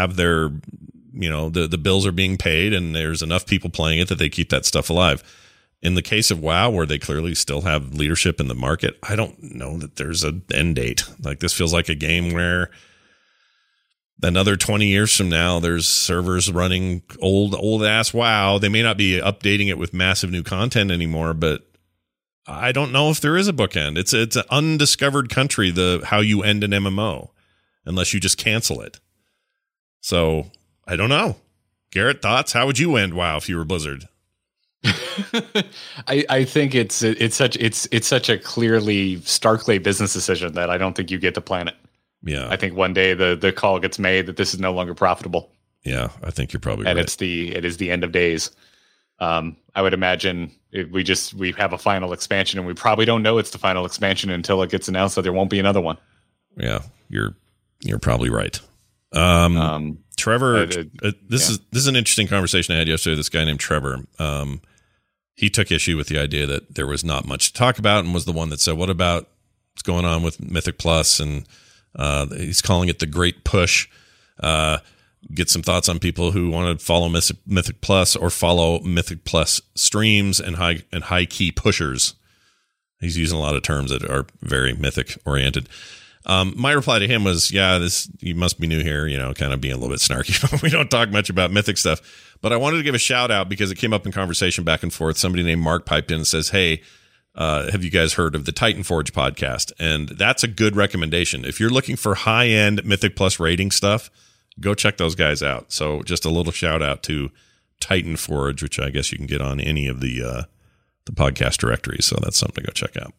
the bills are being paid and there's enough people playing it that they keep that stuff alive. In the case of WoW, where they clearly still have leadership in the market, I don't know that there's an end date. Like, this feels like a game where another 20 years from now, there's servers running old ass WoW. They may not be updating it with massive new content anymore, but I don't know if there is a bookend. It's an undiscovered country, how you end an MMO, unless you just cancel it. So I don't know. Garrett, thoughts? How would you end WoW if you were Blizzard? I think it's such a clearly starkly business decision that I don't think you get to plan it. Yeah. I think one day the call gets made that this is no longer profitable. Yeah, I think you're probably and right. it is the end of days. I would imagine we have a final expansion, and we probably don't know it's the final expansion until it gets announced that there won't be another one. Yeah, you're probably right. Trevor, this is an interesting conversation I had yesterday with this guy named Trevor. He took issue with the idea that there was not much to talk about, and was the one that said, "What about what's going on with Mythic Plus?" And he's calling it the Great Push. Get some thoughts on people who want to follow Mythic Plus or follow Mythic Plus streams and high key pushers. He's using a lot of terms that are very Mythic oriented. My reply to him was, you must be new here, kind of being a little bit snarky. We don't talk much about Mythic stuff, but I wanted to give a shout out because it came up in conversation back and forth. Somebody named Mark piped in and says, "Hey, have you guys heard of the Titan Forge podcast?" And that's a good recommendation. If you're looking for high end Mythic Plus rating stuff, go check those guys out. So just a little shout out to Titan Forge, which I guess you can get on any of the podcast directories. So that's something to go check out.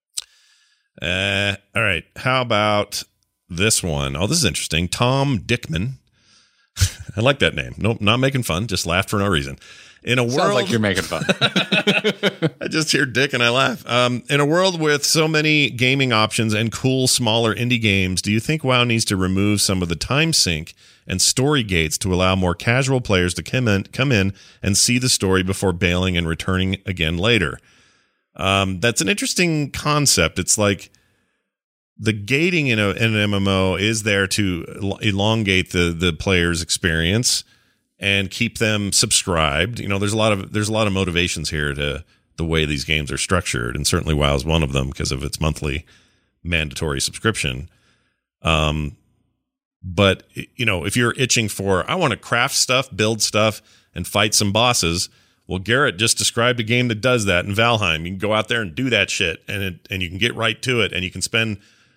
All right. How about this one? Oh, this is interesting. Tom Dickman. I like that name. Nope, not making fun. Just laughed for no reason. In a world, sounds like you're making fun. I just hear Dick and I laugh. In a world with so many gaming options and cool, smaller indie games, do you think WoW needs to remove some of the time sink and story gates to allow more casual players to come in and see the story before bailing and returning again later? That's an interesting concept. It's like the gating in an MMO is there to elongate the player's experience and keep them subscribed. There's a lot of motivations here to the way these games are structured, and certainly WoW is one of them because of its monthly mandatory subscription. But if you're itching for, I want to craft stuff, build stuff, and fight some bosses, well, Garrett just described a game that does that in Valheim. You can go out there and do that shit, and you can get right to it, and you can spend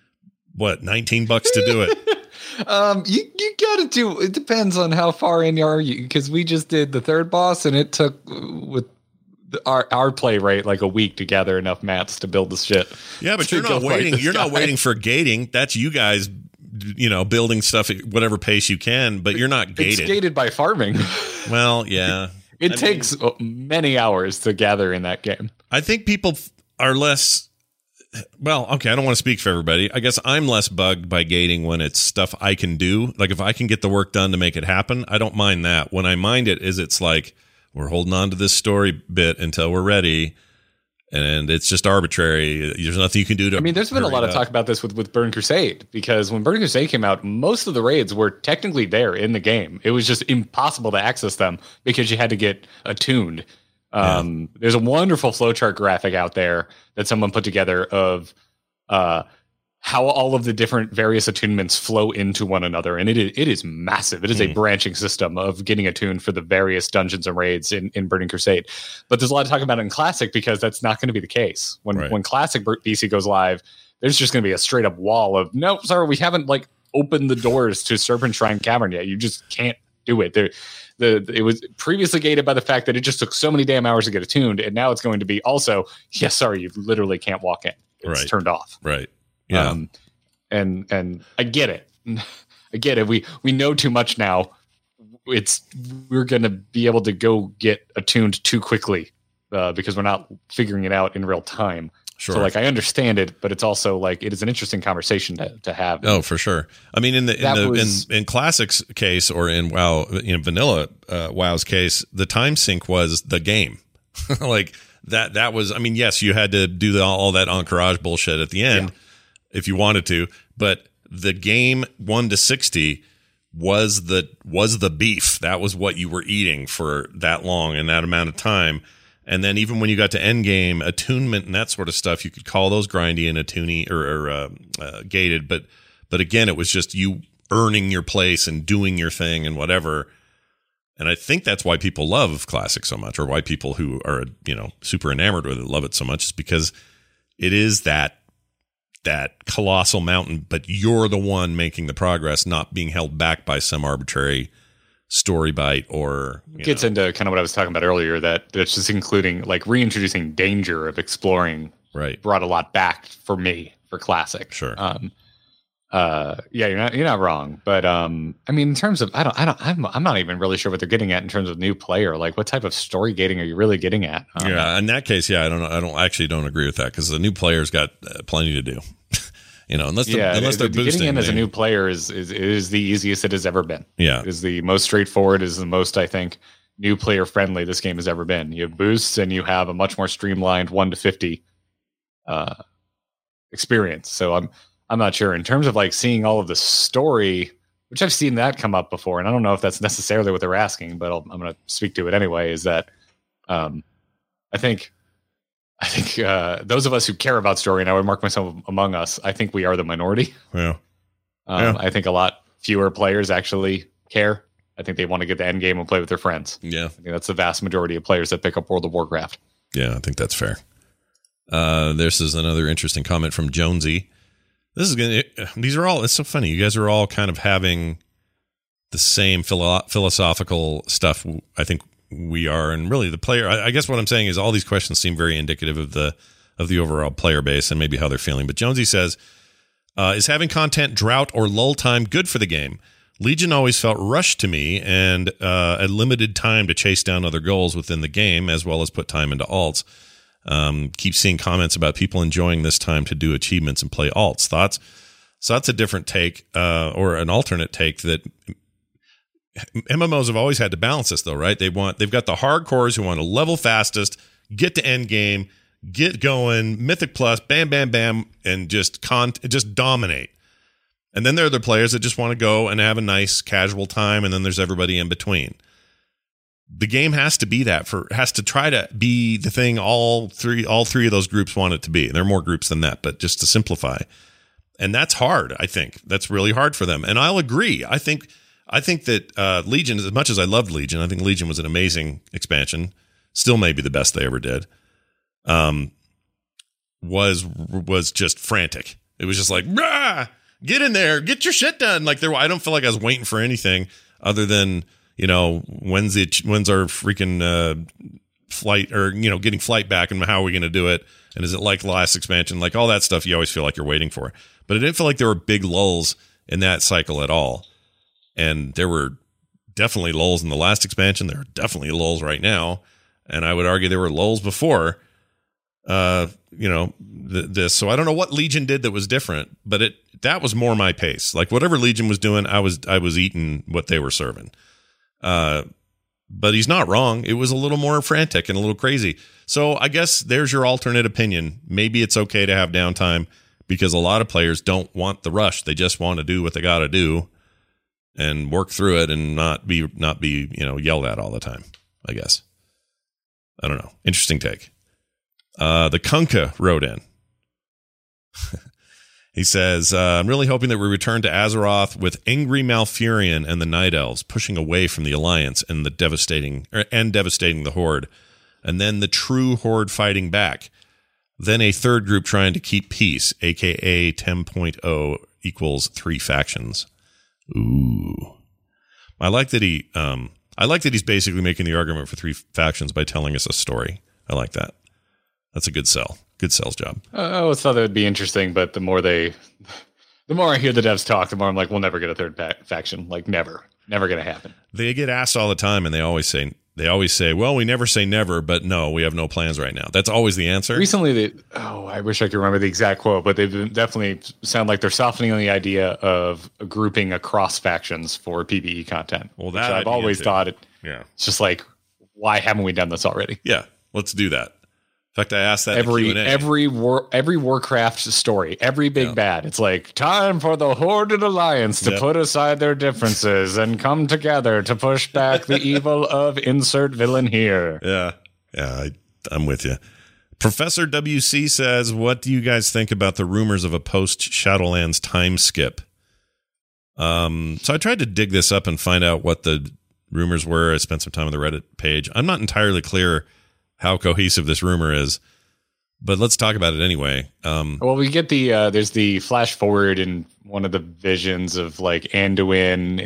$19 to do it. You gotta do. It depends on how far in are you, because we just did the third boss, and it took with our play rate like a week to gather enough mats to build the shit. Yeah, but you're not waiting. You're not waiting for gating. That's you guys, building stuff at whatever pace you can. But you're not gated. It's gated by farming. Well, yeah. It takes many hours to gather in that game. I think people are less. Well, okay, I don't want to speak for everybody. I guess I'm less bugged by gating when it's stuff I can do. Like if I can get the work done to make it happen, I don't mind that. When I mind it is it's like we're holding on to this story bit until we're ready, and it's just arbitrary. There's nothing you can do to. I mean, there's been a lot of talk about this with Burn Crusade, because when Burn Crusade came out, most of the raids were technically there in the game. It was just impossible to access them because you had to get attuned. There's a wonderful flowchart graphic out there that someone put together of how all of the different various attunements flow into one another. And it is massive. It is a branching system of getting attuned for the various dungeons and raids in Burning Crusade. But there's a lot of talk about it in Classic because that's not going to be the case. When Classic BC goes live, there's just going to be a straight up wall of, nope, sorry, we haven't opened the doors to Serpent Shrine Cavern yet. You just can't do it. It was previously gated by the fact that it just took so many damn hours to get attuned, and now it's going to be also, sorry, you literally can't walk in. It's turned off. Right. Yeah. And I get it. I get it. We know too much now. We're going to be able to go get attuned too quickly because we're not figuring it out in real time. Sure. So I understand it, but it's also it is an interesting conversation to have. Oh, for sure. I mean, in Classic's case, or in WoW, vanilla WoW's case, the time sink was the game. That was. I mean, yes, you had to do all that encourage bullshit at the end if you wanted to, but the game 1 to 60 was the beef. That was what you were eating for that long and that amount of time. And then even when you got to end game, attunement and that sort of stuff, you could call those grindy and attuning or gated. But again, it was just you earning your place and doing your thing and whatever. And I think that's why people love Classic so much, or why people who are super enamored with it love it so much, is because it is that colossal mountain, but you're the one making the progress, not being held back by some arbitrary story bite or gets into kind of what I was talking about earlier, that it's just including like reintroducing danger of exploring. Right. Brought a lot back for me for Classic. Sure. Yeah, you're not wrong, but I mean, in terms of I'm not even really sure what they're getting at in terms of new player. Like, what type of story gating are you really getting at? Yeah, in that case, yeah, I don't agree with that, because the new player's got plenty to do. Unless they're boosting. Getting in as a new player is the easiest it has ever been. Yeah, it is the most straightforward. Is the most, I think, new player friendly this game has ever been. You have boosts and you have a much more streamlined 1 to 50 experience. So I'm not sure in terms of like seeing all of the story, which I've seen that come up before, and I don't know if that's necessarily what they're asking, but I'm going to speak to it anyway. Is that I think those of us who care about story, and I would mark myself among us, I think we are the minority. Yeah. I think a lot fewer players actually care. I think they want to get the end game and play with their friends. Yeah. I think that's the vast majority of players that pick up World of Warcraft. Yeah, I think that's fair. This is another interesting comment from Jonesy. It's so funny. You guys are all kind of having the same philosophical stuff. I think we are, and really the player. I guess what I'm saying is all these questions seem very indicative of the overall player base and maybe how they're feeling. But Jonesy says, is having content drought or lull time good for the game? Legion always felt rushed to me, and a limited time to chase down other goals within the game, as well as put time into alts. Keep seeing comments about people enjoying this time to do achievements and play alts. Thoughts? So that's a different take, or an alternate take, that MMOs have always had to balance this, though, right? They've got the hardcores who want to level fastest, get to end game, get going, Mythic Plus, bam, bam, bam, and just dominate. And then there are the players that just want to go and have a nice casual time, and then there's everybody in between. The game has to be has to try to be the thing all three of those groups want it to be. There are more groups than that, but just to simplify. And that's hard, I think. That's really hard for them. And I'll agree. I think that Legion, as much as I loved Legion, I think Legion was an amazing expansion. Still may be the best they ever did. Was just frantic. It was just like, rah! Get in there, get your shit done. Like I don't feel like I was waiting for anything other than, when's our freaking flight, or getting flight back, and how are we going to do it? And is it like the last expansion? Like all that stuff, you always feel like you're waiting for. But it didn't feel like there were big lulls in that cycle at all. And there were definitely lulls in the last expansion. There are definitely lulls right now, and I would argue there were lulls before. This. So I don't know what Legion did that was different, but that was more my pace. Like whatever Legion was doing, I was eating what they were serving. But he's not wrong. It was a little more frantic and a little crazy. So I guess there's your alternate opinion. Maybe it's okay to have downtime, because a lot of players don't want the rush. They just want to do what they got to do and work through it and not be yelled at all the time, I guess. I don't know. Interesting take. The Kunka wrote in. He says, I'm really hoping that we return to Azeroth with angry Malfurion and the Night Elves pushing away from the Alliance and devastating the Horde, and then the true Horde fighting back. Then a third group trying to keep peace, aka 10.0 equals 3 factions. Ooh. I like that he's basically making the argument for 3 factions by telling us a story. I like that. That's a good sell. Good sales job. I always thought that would be interesting, but the more I hear the devs talk, the more I'm like, we'll never get a third faction. Like never going to happen. They get asked all the time, and they always say, well, we never say never, but no, we have no plans right now. That's always the answer. Recently, I wish I could remember the exact quote, but they've definitely sound like they're softening on the idea of grouping across factions for PvE content. Well, that I've always thought it's just like, why haven't we done this already? Yeah, let's do that. In fact, I asked that every Warcraft story, every big bad. It's like time for the Horde and Alliance to put aside their differences and come together to push back the evil of insert villain here. Yeah, I'm with you. Professor WC says, "What do you guys think about the rumors of a post Shadowlands time skip?" So I tried to dig this up and find out what the rumors were. I spent some time on the Reddit page. I'm not entirely clear how cohesive this rumor is, but let's talk about it anyway. Well, we get there's the flash forward in one of the visions of like Anduin in the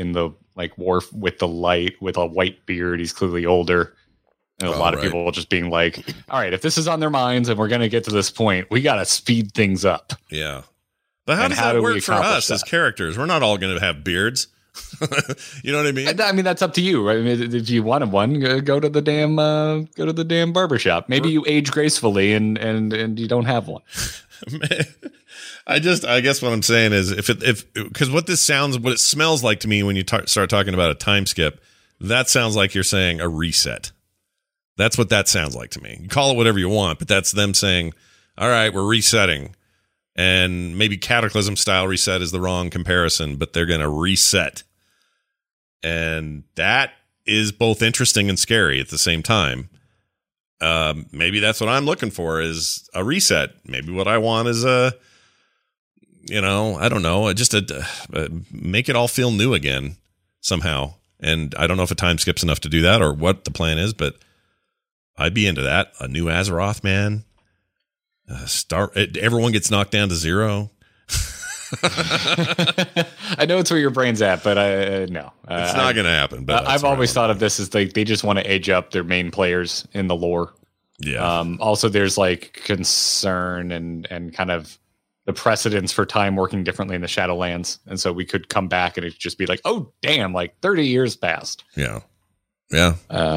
like Worf with the light with a white beard. He's clearly older. And a lot of people just being like, all right, if this is on their minds and we're going to get to this point, we got to speed things up. Yeah. But how does that work for us as characters? We're not all going to have beards. You know what I mean? I mean, that's up to you. Right? I mean, if you wanted one, go to the damn barbershop. Maybe you age gracefully and you don't have one. I guess what I'm saying is because what it smells like to me when you start talking about a time skip, that sounds like you're saying a reset. That's what that sounds like to me. You call it whatever you want, but that's them saying, all right, we're resetting. And maybe Cataclysm style reset is the wrong comparison, but they're going to reset. And that is both interesting and scary at the same time. Maybe that's what I'm looking for is a reset. Maybe what I want is I don't know, just make it all feel new again somehow. And I don't know if a time skip's enough to do that or what the plan is, but I'd be into that. A new Azeroth, man. Everyone gets knocked down to 0. I know it's where your brain's at, but no. It's not going to happen. But I've always thought of this as they just want to age up their main players in the lore. Yeah. Also, there's like concern and kind of the precedence for time working differently in the Shadowlands. And so we could come back and it'd just be like, oh, damn, like 30 years passed. Yeah. Yeah.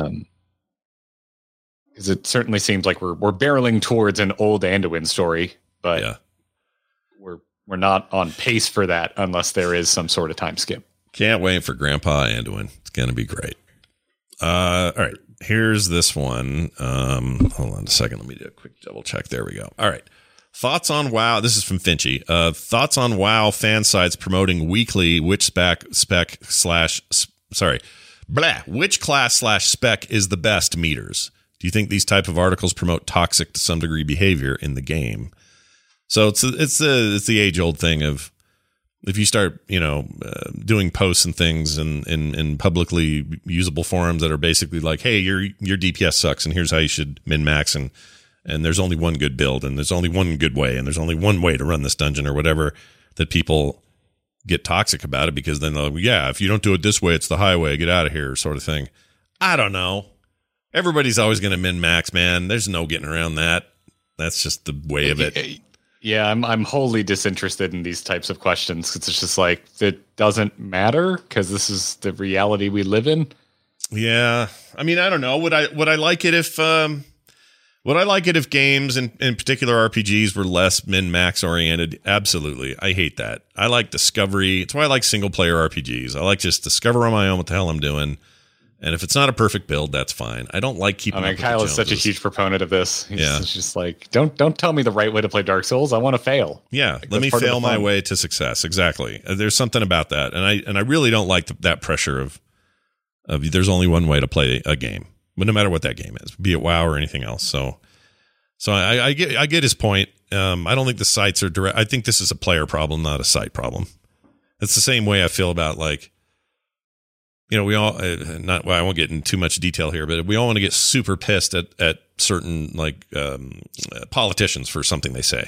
Because it certainly seems like we're barreling towards an old Anduin story, but yeah. We're not on pace for that unless there is some sort of time skip. Can't wait for Grandpa Anduin. It's going to be great. All right. Here's this one. Hold on a second. Let me do a quick double check. There we go. All right. Thoughts on WoW. This is from Finchy. Thoughts on WoW fan sites promoting weekly which which class/spec is the best meters. Do you think these type of articles promote toxic to some degree behavior in the game? So it's the age old thing of if you start doing posts and things in publicly usable forums that are basically like, hey, your DPS sucks and here's how you should min max and there's only one good build and there's only one good way and there's only one way to run this dungeon or whatever, that people get toxic about it because then they're like, yeah, if you don't do it this way, it's the highway, get out of here sort of thing. I don't know. Everybody's always going to min max, man. There's no getting around that. That's just the way of it. Yeah, I'm wholly disinterested in these types of questions. It's just like, it doesn't matter because this is the reality we live in. Yeah, I mean, I don't know. Would I like it if games, in particular RPGs, were less min max oriented? Absolutely. I hate that. I like discovery. It's why I like single player RPGs. I like just discover on my own what the hell I'm doing. And if it's not a perfect build, that's fine. I don't like keeping. I mean, Kyle is such a huge proponent of this. He's just like, don't tell me the right way to play Dark Souls. I want to fail. Yeah, let me fail my way to success. Exactly. There's something about that, and I really don't like that pressure of there's only one way to play a game, but no matter what that game is, be it WoW or anything else. So I get his point. I don't think the sites are direct. I think this is a player problem, not a site problem. It's the same way I feel about like. We all I won't get into too much detail here, but we all want to get super pissed at certain like politicians for something they say,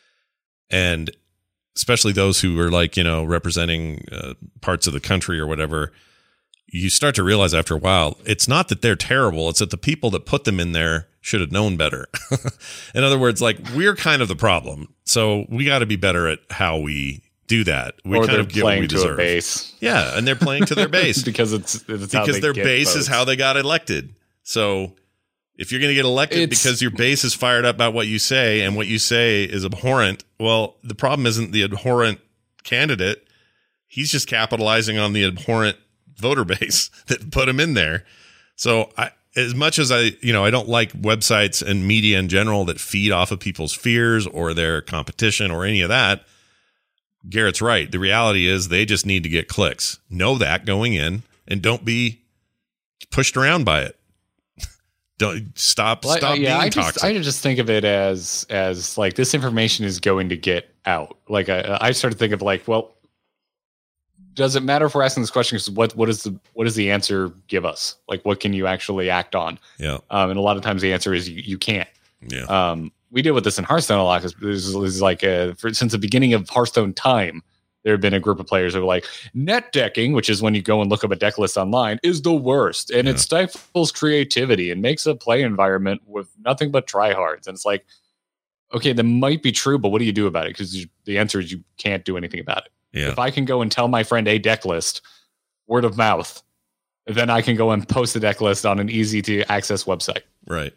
and especially those who are like representing parts of the country or whatever. You start to realize after a while, it's not that they're terrible; it's that the people that put them in there should have known better. In other words, like we're kind of the problem, so we got to be better at how we do that. We or kind they're of get playing what we to deserve. a base. Yeah, and they're playing to their base because it's because their base is how they got elected. So if you're going to get elected because your base is fired up about what you say and what you say is abhorrent, well, the problem isn't the abhorrent candidate. He's just capitalizing on the abhorrent voter base that put him in there. So as much as I don't like websites and media in general that feed off of people's fears or their competition or any of that, Garrett's right. The reality is they just need to get clicks. Know that going in and don't be pushed around by it. Don't stop being toxic. I just think of it as like this information is going to get out. Like I started thinking of like, well, does it matter if we're asking this question? Because what does the answer give us? Like, what can you actually act on? Yeah. And a lot of times the answer is you can't. Yeah. We deal with this in Hearthstone a lot because there's like since the beginning of Hearthstone time, there have been a group of players who are like, net decking, which is when you go and look up a deck list online, is the worst. And it stifles creativity and makes a play environment with nothing but tryhards. And it's like, okay, that might be true, but what do you do about it? Because the answer is you can't do anything about it. Yeah. If I can go and tell my friend a deck list, word of mouth, then I can go and post the deck list on an easy to access website. Right.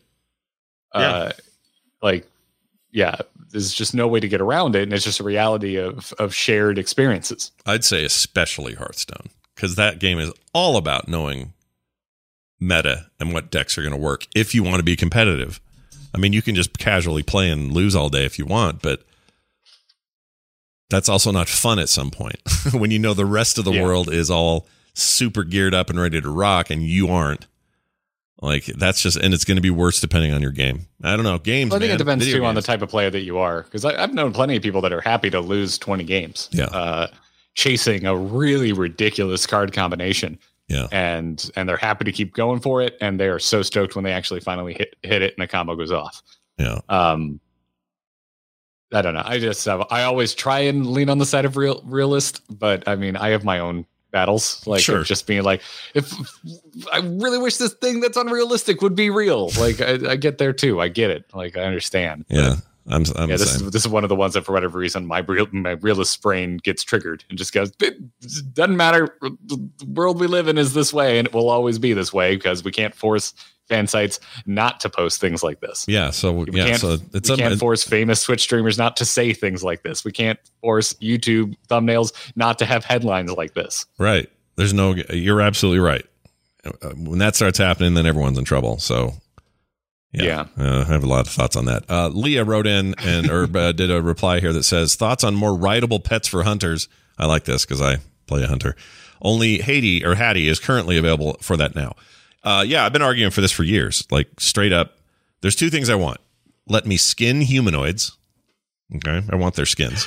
There's just no way to get around it. And it's just a reality of shared experiences. I'd say especially Hearthstone, because that game is all about knowing meta and what decks are going to work if you want to be competitive. I mean, you can just casually play and lose all day if you want, but that's also not fun at some point when you know the rest of the world is all super geared up and ready to rock and you aren't. Like, that's just, and it's going to be worse depending on your game. I don't know. Games, well, I think it depends Video too on the games. type of player that you are. Because I've known plenty of people that are happy to lose 20 games. Chasing a really ridiculous card combination. Yeah. And they're happy to keep going for it. And they are so stoked when they actually finally hit it and the combo goes off. Yeah. I don't know. I always try and lean on the side of realist, but I mean, I have my own battles, like just being like, if I really wish this thing that's unrealistic would be real. Like I get there too. I get it. Like I understand. Yeah. I'm this is one of the ones that for whatever reason my realist brain gets triggered and just goes, it doesn't matter. The world we live in is this way and it will always be this way because we can't force fan sites not to post things like this. Yeah. So we can't force famous Twitch streamers not to say things like this. We can't force YouTube thumbnails not to have headlines like this. Right. You're absolutely right. When that starts happening, then everyone's in trouble. So I have a lot of thoughts on that. Leah wrote in and did a reply here that says, thoughts on more rideable pets for hunters. I like this because I play a hunter. Only Hattie is currently available for that now. I've been arguing for this for years. Like, straight up, there's two things I want. Let me skin humanoids. Okay, I want their skins.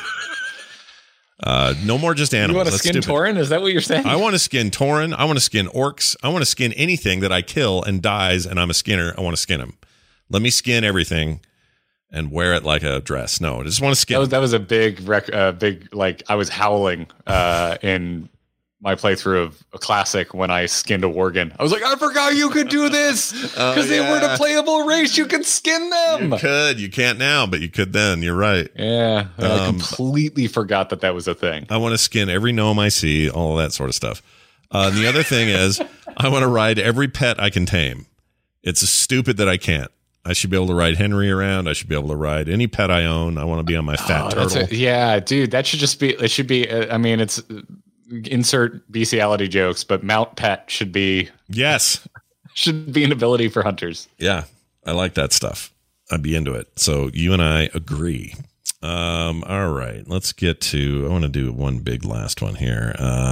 No more just animals. You want to skin Tauren? Is that what you're saying? I want to skin Tauren. I want to skin orcs. I want to skin anything that I kill and dies and I'm a skinner. I want to skin them. Let me skin everything and wear it like a dress. No, I just want to skin. That was a big, like, I was howling in my playthrough of a classic when I skinned a Worgen. I was like, I forgot you could do this because they weren't a playable race. You could skin them. You could. You can't now, but you could then. You're right. Yeah. I completely forgot that was a thing. I want to skin every gnome I see, all of that sort of stuff. The other thing is I want to ride every pet I can tame. It's stupid that I can't. I should be able to ride Henry around. I should be able to ride any pet I own. I want to be on my fat turtle. Dude, that should just be, it should be, I mean, it's, insert bestiality jokes, but mount pet should be an ability for hunters. Yeah, I like that stuff. I'd be into it. So you and I agree. All right, let's get to. I want to do one big last one here.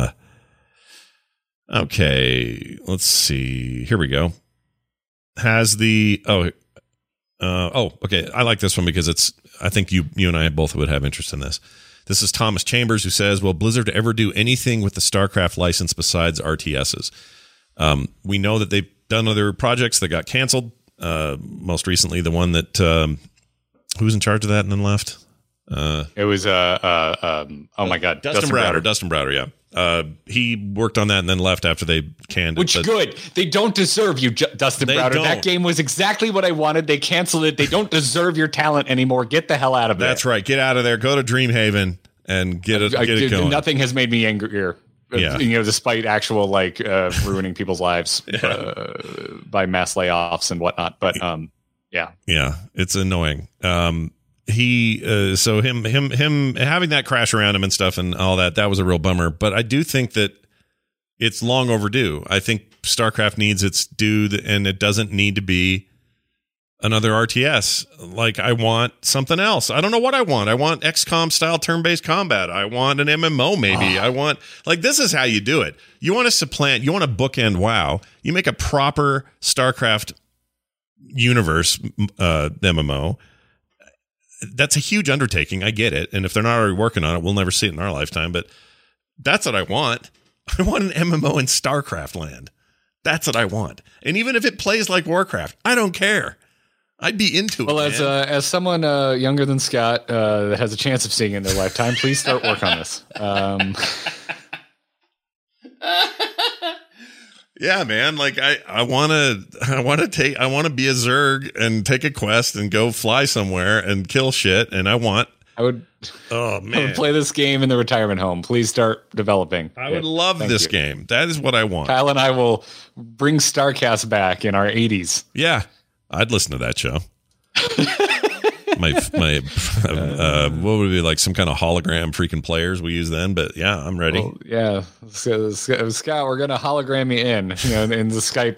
Okay, let's see. Here we go. Has the okay. I like this one because it's. I think you and I both would have interest in this. This is Thomas Chambers who says, will Blizzard ever do anything with the StarCraft license besides RTSs? We know that they've done other projects that got canceled. Most recently, the one that who was in charge of that and then left? It was oh my God, Dustin Browder. Dustin Browder, yeah. He worked on that and then left after they canned it. Good. They don't deserve you, Dustin Browder. Don't. That game was exactly what I wanted. They canceled it. They don't deserve your talent anymore. Get the hell out of there. That's right. Get out of there. Go to Dreamhaven and get it going. Nothing has made me angrier. Yeah. Despite actual ruining people's lives by mass layoffs and whatnot. But yeah, it's annoying. He him having that crash around him and stuff and all that was a real bummer. But I do think that it's long overdue. I think StarCraft needs its due, and it doesn't need to be another RTS. Like, I want something else. I don't know what I want. I want XCOM style turn-based combat. I want an MMO maybe. I want, this is how you do it. You want to supplant, you want to bookend WoW. You make a proper StarCraft universe MMO. That's a huge undertaking. I get it. And if they're not already working on it, we'll never see it in our lifetime. But that's what I want. I want an MMO in StarCraft land. That's what I want. And even if it plays like Warcraft, I don't care. I'd be into Well, it. as someone younger than Scott that has a chance of seeing it in their lifetime, please start work on this. Yeah, man. Like I want to be a Zerg and take a quest and go fly somewhere and kill shit. And I would play this game in the retirement home. Please start developing. I would love this game. That is what I want. Kyle and I will bring StarCast back in our 80s. Yeah, I'd listen to that show. my what would it be, like some kind of hologram freaking players we use then? But yeah, I'm ready. Well, yeah, so, Scott, we're gonna hologram you in the Skype,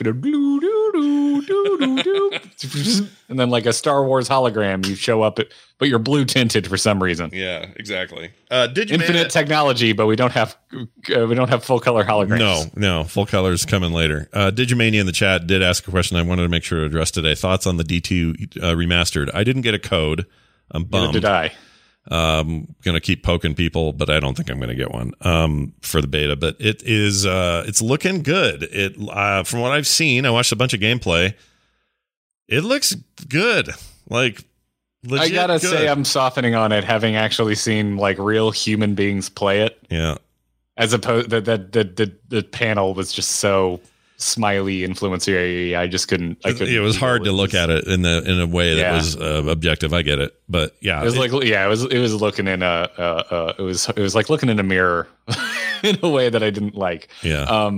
and then like a Star Wars hologram, you show up, but you're blue tinted for some reason. Yeah, exactly. Infinite technology, but we don't have full color holograms. No, full colors coming later. Digimania in the chat did ask a question I wanted to make sure to address today. Thoughts on the D2 remastered? I didn't get a code. I'm bummed. Neither did I. Gonna keep poking people, but I don't think I'm gonna get one for the beta. But it is it's looking good. It from what I've seen, I watched a bunch of gameplay. It looks good. Like legit I gotta good. say, I'm softening on it, having actually seen like real human beings play it. Yeah. As opposed the panel was just so smiley influencer. I just couldn't. It was hard to look at it in a way that was objective. I get it, but yeah, it was it was looking in it was like looking in a mirror in a way that I didn't like. Yeah.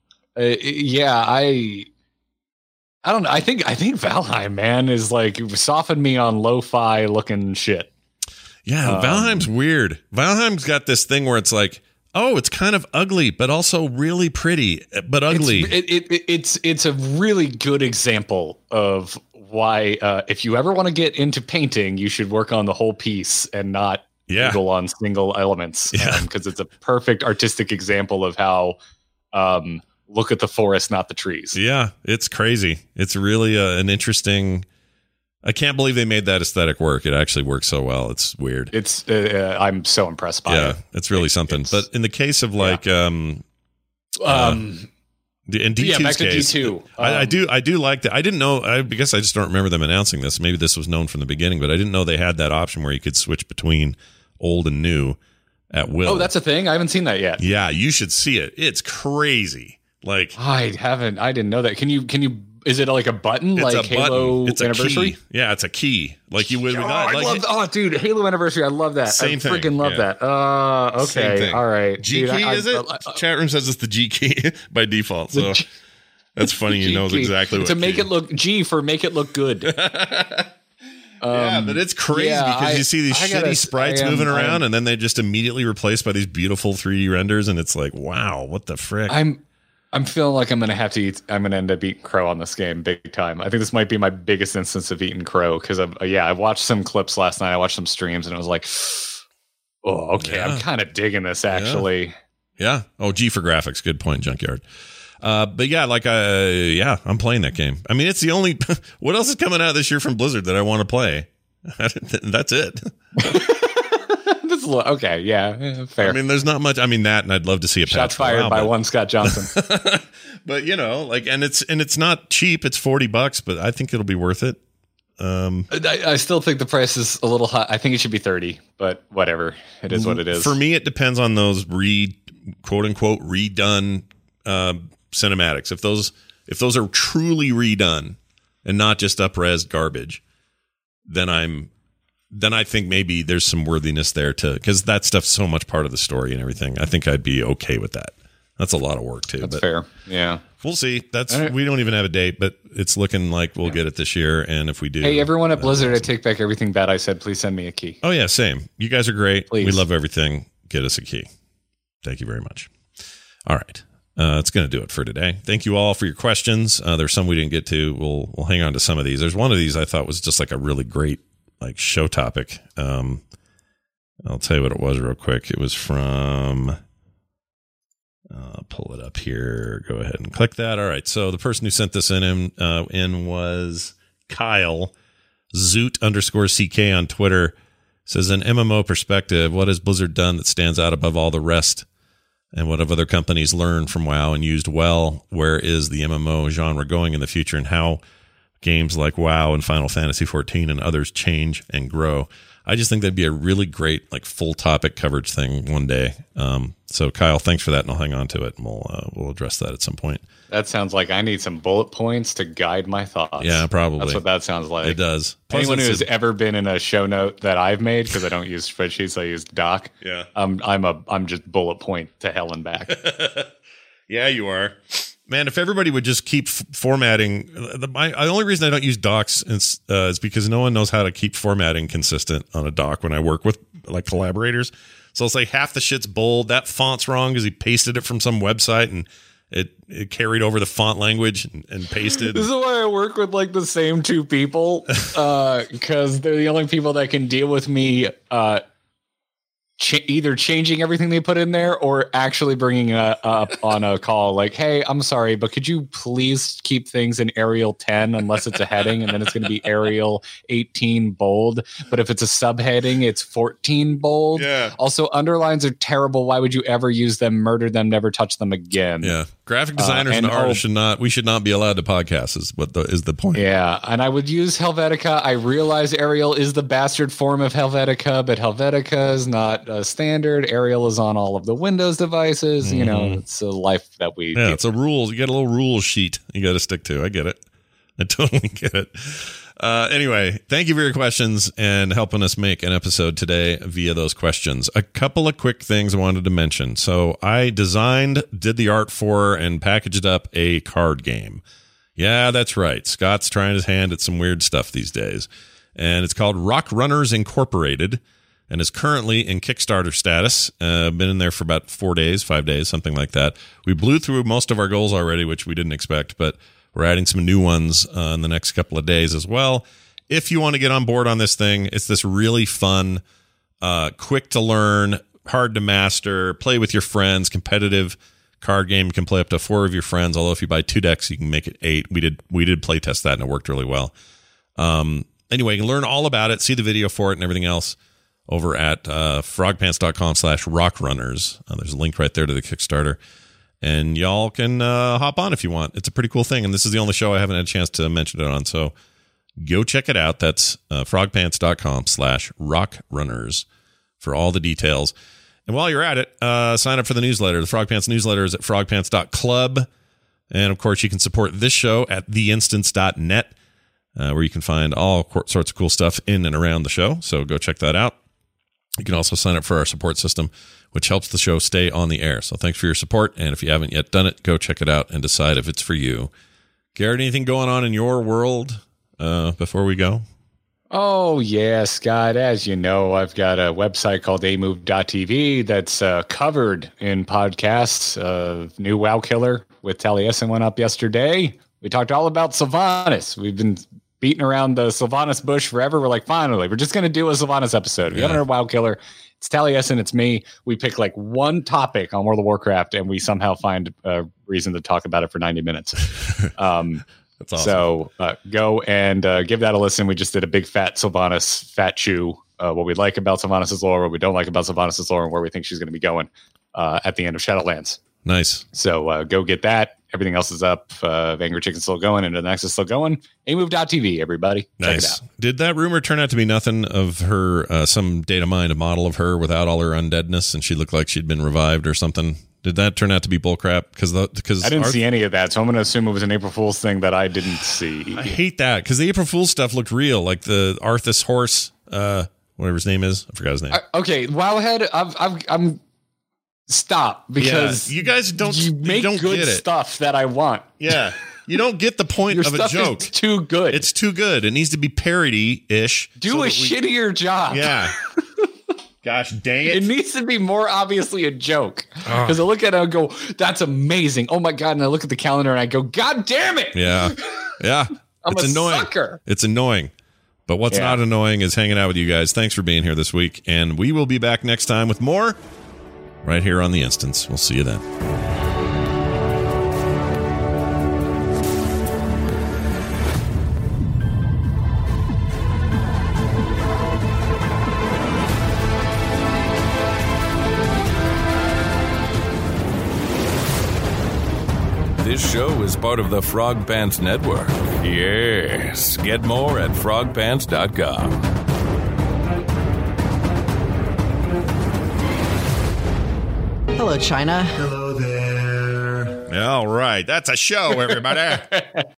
I don't know. I think Valheim, man, is like softened me on lo-fi looking shit. Yeah, Valheim's weird. Valheim's got this thing where it's like, oh, it's kind of ugly, but also really pretty, but ugly. It's a really good example of why if you ever want to get into painting, you should work on the whole piece and not doodle on single elements. Because it's a perfect artistic example of how look at the forest, not the trees. Yeah, it's crazy. It's really an interesting. I can't believe they made that aesthetic work. It actually works so well. It's weird. It's I'm so impressed by it. Yeah, it's really something. But in the case of like in D2's back to case, D2. I do like that. I didn't know. I guess I just don't remember them announcing this. Maybe this was known from the beginning, but I didn't know they had that option where you could switch between old and new at will. Oh, that's a thing? I haven't seen that yet. Yeah, you should see it. It's crazy. Like I didn't know that. Can you is it like a button like Halo Anniversary? Yeah, it's a key. Like you would dude, Halo Anniversary, I love that. Same thing. I freaking love that. Okay. All right. G key is it? Chat room says it's the G key by default. So that's funny. You knows exactly what to make it look G for make it look good. Yeah, but it's crazy because you see these shitty sprites moving around and then they just immediately replaced by these beautiful 3D renders, and it's like, wow, what the frick? I'm feeling like I'm going to end up eating crow on this game big time. I think this might be my biggest instance of eating crow because I watched some clips last night. I watched some streams and it was like, oh, okay. Yeah. I'm kind of digging this actually. Yeah. Oh, G for graphics. Good point, Junkyard. But yeah, I'm playing that game. I mean, it's the only, what else is coming out this year from Blizzard that I want to play? That's it. Okay, yeah, fair. I mean, there's not much. I mean, that, and I'd love to see a shots fired by one Scott Johnson. But and it's not cheap. It's $40, but I think it'll be worth it. I still think the price is a little high. I think it should be $30, but whatever. It is what it is. For me, it depends on those quote unquote redone cinematics. If those are truly redone and not just up-res garbage, then I think maybe there's some worthiness there because that stuff's so much part of the story and everything. I think I'd be okay with that. That's a lot of work too. That's fair. Yeah. We'll see. We don't even have a date, but it's looking like we'll get it this year. And if we do, hey, everyone at Blizzard, I take back everything bad I said. Please send me a key. Oh yeah, same. You guys are great. Please. We love everything. Get us a key. Thank you very much. All right. It's going to do it for today. Thank you all for your questions. There's some we didn't get to. We'll hang on to some of these. There's one of these I thought was just like a really great show topic. I'll tell you what it was real quick. It was from pull it up here. Go ahead and click that. All right. So the person who sent this in was Kyle Zoot_CK on Twitter. Says, an MMO perspective, what has Blizzard done that stands out above all the rest? And what have other companies learned from WoW and used well? Where is the MMO genre going in the future? And how games like WoW and Final Fantasy 14 and others change and grow. I just think that'd be a really great like full topic coverage thing one day. So Kyle, thanks for that, and I'll hang on to it, and we'll address that at some point. That sounds like I need some bullet points to guide my thoughts. Yeah, probably. That's what that sounds like. It does. Plus anyone who has ever been in a show note that I've made, because I don't use spreadsheets, I use Doc. Yeah. I'm just bullet point to hell and back. Yeah, you are. Man, if everybody would just keep formatting, the only reason I don't use docs is because no one knows how to keep formatting consistent on a doc when I work with like collaborators. So it's like half the shit's bold. That font's wrong because he pasted it from some website and it carried over the font language and pasted. This is why I work with like the same two people, because they're the only people that can deal with me either changing everything they put in there or actually bringing up on a call like, hey, I'm sorry, but could you please keep things in Arial 10 unless it's a heading, and then it's going to be Arial 18 bold. But if it's a subheading, it's 14 bold. Yeah. Also, underlines are terrible. Why would you ever use them? Murder them. Never touch them again. Yeah. Graphic designers and artists should not be allowed to podcast is the point. Yeah. And I would use Helvetica. I realize Arial is the bastard form of Helvetica, but Helvetica is not standard. Arial is on all of the Windows devices. Mm-hmm. You know, it's a life that we. Yeah, it's a rules. You got a little rule sheet you got to stick to. I get it. I totally get it. Anyway, thank you for your questions and helping us make an episode today via those questions. A couple of quick things I wanted to mention. So I did the art for, and packaged up a card game. Yeah, that's right. Scott's trying his hand at some weird stuff these days. And it's called Rock Runners Incorporated, and is currently in Kickstarter status. Been in there for about 5 days, something like that. We blew through most of our goals already, which we didn't expect, but we're adding some new ones in the next couple of days as well. If you want to get on board on this thing, it's this really fun, quick to learn, hard to master, play with your friends, competitive card game. You can play up to 4 of your friends, although if you buy 2 decks, you can make it 8. We did play test that, and it worked really well. Anyway, you can learn all about it, see the video for it and everything else over at frogpants.com/rockrunners. There's a link right there to the Kickstarter. And y'all can hop on if you want. It's a pretty cool thing. And this is the only show I haven't had a chance to mention it on. So go check it out. That's frogpants.com/rockrunners for all the details. And while you're at it, sign up for the newsletter. The Frog Pants newsletter is at frogpants.club. And of course, you can support this show at theinstance.net, where you can find all sorts of cool stuff in and around the show. So go check that out. You can also sign up for our support system, which helps the show stay on the air. So thanks for your support. And if you haven't yet done it, go check it out and decide if it's for you. Garrett, anything going on in your world before we go? Oh, yeah, Scott. As you know, I've got a website called amove.tv that's covered in podcasts. New WoW Killer with Taliesin went up yesterday. We talked all about Sylvanas. We've been beating around the Sylvanas bush forever. We're like, finally, we're just going to do a Sylvanas episode. We haven't heard WoW Killer. It's Taliesin, it's me. We pick like one topic on World of Warcraft, and we somehow find a reason to talk about it for 90 minutes. That's awesome. So go and give that a listen. We just did a big fat Sylvanas fat chew. What we like about Sylvanas' lore, what we don't like about Sylvanas' lore, and where we think she's going to be going at the end of Shadowlands. Nice. So go get that. Everything else is up. Vanguard Chicken's still going, and the next is still going. amove.tv, everybody. Nice. Check it out. Did that rumor turn out to be nothing of her, some data mined a model of her without all her undeadness, and she looked like she'd been revived or something? Did that turn out to be bullcrap? Because I didn't see any of that, so I'm going to assume it was an April Fool's thing that I didn't see. I hate that, because the April Fool's stuff looked real, like the Arthas horse, whatever his name is. I forgot his name. Okay, Wowhead, I'm stop, because you guys don't good get it. Stuff that I want. Yeah. You don't get the point Your of a stuff joke. Is too good. It's too good. It needs to be parody-ish. Do a shittier job. Yeah. Gosh dang it. It needs to be more obviously a joke. Because I look at it and go, that's amazing. Oh my God. And I look at the calendar and I go, God damn it. Yeah. Yeah. It's annoying. Sucker. It's annoying. But what's not annoying is hanging out with you guys. Thanks for being here this week. And we will be back next time with more right here on The Instance. We'll see you then. This show is part of the Frog Pants Network. Yes. Get more at frogpants.com. Hello, China. Hello there. All right. That's a show, everybody.